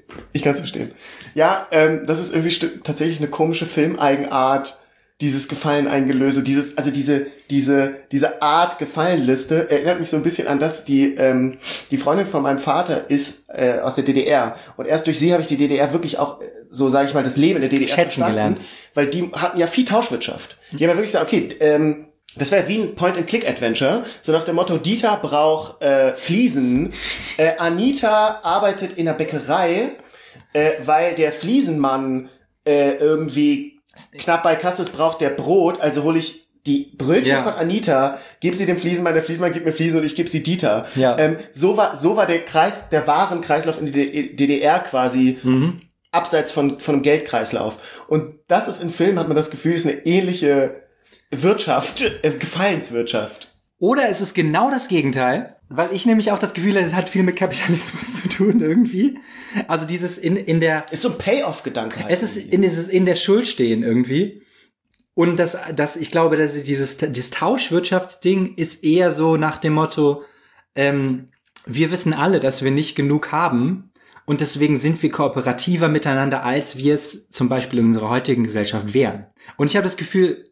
Ja, das ist irgendwie tatsächlich eine komische Filmeigenart, dieses Gefallen-Eingelöse, diese Art Gefallenliste erinnert mich so ein bisschen an das, die Freundin von meinem Vater ist aus der DDR und erst durch sie habe ich die DDR wirklich auch, so sage ich mal, das Leben in der DDR schätzen gelernt. Weil die hatten ja viel Tauschwirtschaft. Die haben ja wirklich gesagt, okay, das wäre wie ein Point-and-Click-Adventure, so nach dem Motto, Dieter braucht Fliesen, Anita arbeitet in der Bäckerei, weil der Fliesenmann irgendwie knapp bei Kasse ist, braucht der Brot, also hole ich die Brötchen von Anita, gebe sie dem Fliesenmann, der Fliesenmann gibt mir Fliesen und ich gebe sie Dieter. Ja. So war der Warenkreislauf in der DDR quasi abseits von einem Geldkreislauf. Und das ist in Filmen, hat man das Gefühl, ist eine ähnliche Wirtschaft, Gefallenswirtschaft. Oder es ist genau das Gegenteil, weil ich nämlich auch das Gefühl habe, es hat viel mit Kapitalismus zu tun irgendwie. Also dieses in der... Ist so ein Payoff-Gedanke. Halt es ist in der Schuld stehen irgendwie. Und ich glaube, dass dieses Tauschwirtschaftsding ist eher so nach dem Motto, wir wissen alle, dass wir nicht genug haben und deswegen sind wir kooperativer miteinander, als wir es zum Beispiel in unserer heutigen Gesellschaft wären. Und ich habe das Gefühl,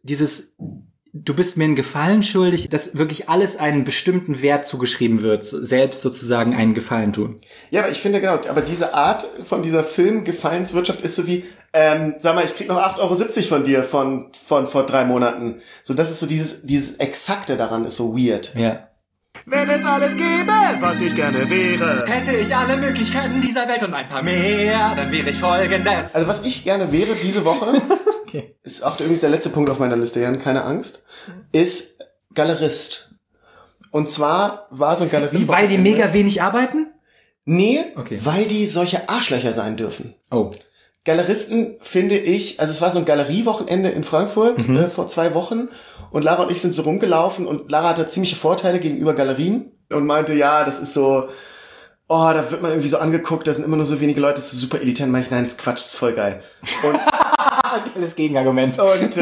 du bist mir einen Gefallen schuldig, dass wirklich alles einen bestimmten Wert zugeschrieben wird, selbst sozusagen einen Gefallen tun. Ja, aber ich finde genau, aber diese Art von dieser Film-Gefallenswirtschaft ist so wie, sag mal, ich krieg noch 8,70 Euro von dir von vor 3 Monaten. So, das ist so dieses Exakte daran ist so weird. Ja. Wenn es alles gäbe, was ich gerne wäre. Hätte ich alle Möglichkeiten dieser Welt und ein paar mehr, dann wäre ich Folgendes. Also was ich gerne wäre diese Woche, okay, ist auch übrigens der letzte Punkt auf meiner Liste, Jan, keine Angst, ist Galerist. Und zwar war so ein Galerie... Weil die mega wenig arbeiten? Nee, okay, weil die solche Arschlöcher sein dürfen. Oh. Galeristen finde ich, also es war so ein Galeriewochenende in Frankfurt vor 2 Wochen und Lara und ich sind so rumgelaufen und Lara hatte ziemliche Vorteile gegenüber Galerien und meinte, ja, das ist so, oh, da wird man irgendwie so angeguckt, da sind immer nur so wenige Leute, das ist so super elitär. Und meinte ich, nein, das ist Quatsch, das ist voll geil. Und geiles Gegenargument.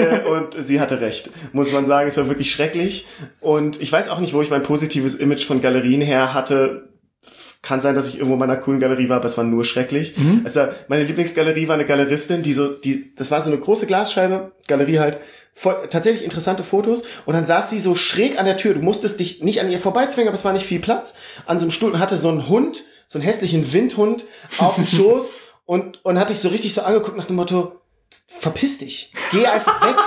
Und sie hatte recht, muss man sagen, es war wirklich schrecklich und ich weiß auch nicht, wo ich mein positives Image von Galerien her hatte. Kann sein, dass ich irgendwo in meiner coolen Galerie war, aber es war nur schrecklich. Also meine Lieblingsgalerie war eine Galeristin, das war so eine große Glasscheibe, Galerie halt, tatsächlich interessante Fotos. Und dann saß sie so schräg an der Tür. Du musstest dich nicht an ihr vorbeizwingen, aber es war nicht viel Platz. An so einem Stuhl und hatte so einen Hund, so einen hässlichen Windhund auf dem Schoß und hat dich so richtig so angeguckt nach dem Motto, verpiss dich, geh einfach weg.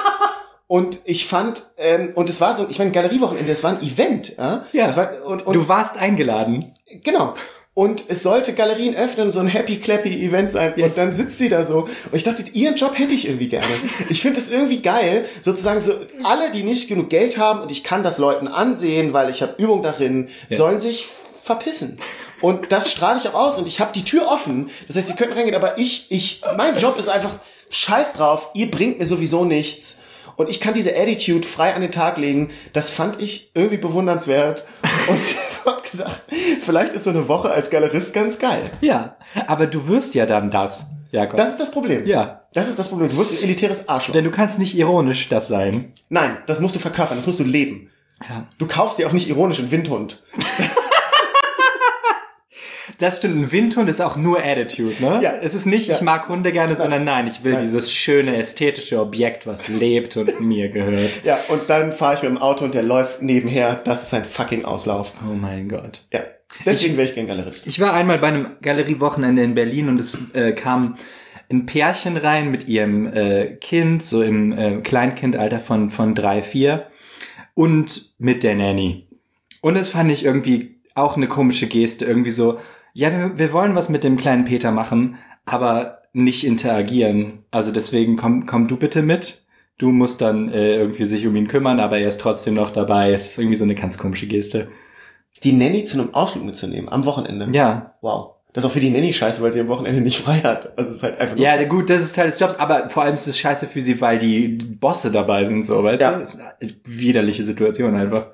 Und ich fand, und es war so, ich meine, Galeriewochenende, es war ein Event, ja. Ja. Es war, und du warst eingeladen. Genau. Und es sollte Galerien öffnen, so ein happy-clappy-Event sein. Yes. Und dann sitzt sie da so. Und ich dachte, ihren Job hätte ich irgendwie gerne. Ich finde es irgendwie geil, sozusagen so, alle, die nicht genug Geld haben, und ich kann das Leuten ansehen, weil ich habe Übung darin, sollen sich verpissen. Und das strahle ich auch aus. Und ich habe die Tür offen. Das heißt, sie könnten reingehen, aber mein Job ist einfach, scheiß drauf, ihr bringt mir sowieso nichts. Und ich kann diese Attitude frei an den Tag legen. Das fand ich irgendwie bewundernswert. Und ich hab gedacht, vielleicht ist so eine Woche als Galerist ganz geil. Ja, aber du wirst ja dann das, Jakob. Das ist das Problem. Ja. Das ist das Problem. Du wirst ein elitäres Arschloch. Denn du kannst nicht ironisch das sein. Nein, das musst du verkörpern. Das musst du leben. Ja. Du kaufst dir auch nicht ironisch einen Windhund. Das stimmt, ein Windhund ist auch nur Attitude, ne? Ja. Es ist nicht, ich mag Hunde gerne, sondern nein, ich will dieses schöne, ästhetische Objekt, was lebt und mir gehört. Ja, und dann fahre ich mit dem Auto und der läuft nebenher. Das ist ein fucking Auslauf. Oh mein Gott. Ja, deswegen wäre ich gern Galerist. Ich war einmal bei einem Galeriewochenende in Berlin und es kam ein Pärchen rein mit ihrem Kind, so im Kleinkindalter von 3, 4 und mit der Nanny. Und das fand ich irgendwie auch eine komische Geste, irgendwie so, ja, wir wollen was mit dem kleinen Peter machen, aber nicht interagieren. Also deswegen komm du bitte mit. Du musst dann irgendwie sich um ihn kümmern, aber er ist trotzdem noch dabei. Es ist irgendwie so eine ganz komische Geste. Die Nanny zu einem Ausflug mitzunehmen, am Wochenende. Ja. Wow. Das ist auch für die Nanny scheiße, weil sie am Wochenende nicht frei hat. Also es ist halt einfach nur... Ja, gut, das ist Teil des Jobs, aber vor allem ist es scheiße für sie, weil die Bosse dabei sind, so, weißt du? Das ist eine widerliche Situation einfach.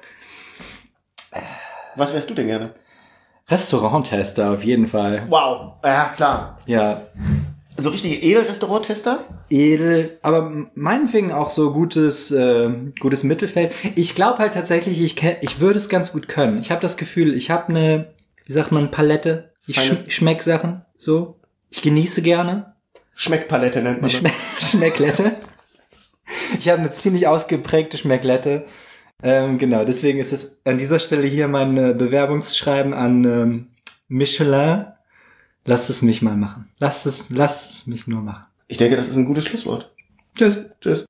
Was wärst du denn gerne? Restauranttester auf jeden Fall. Wow. Ja, klar. Ja. So richtige Edel-Restaurant-Tester? Edel, aber meinetwegen auch so gutes Mittelfeld. Ich glaube halt tatsächlich, ich würde es ganz gut können. Ich habe das Gefühl, ich habe eine, wie sagt man, Palette. Ich schmeck Sachen, so. Ich genieße gerne. Schmeckpalette nennt man das. Schmecklette. Ich habe eine ziemlich ausgeprägte Schmecklette. Genau, deswegen ist es an dieser Stelle hier mein Bewerbungsschreiben an Michelin. Lasst es mich mal machen. Lasst es mich nur machen. Ich denke, das ist ein gutes Schlusswort. Tschüss. Tschüss.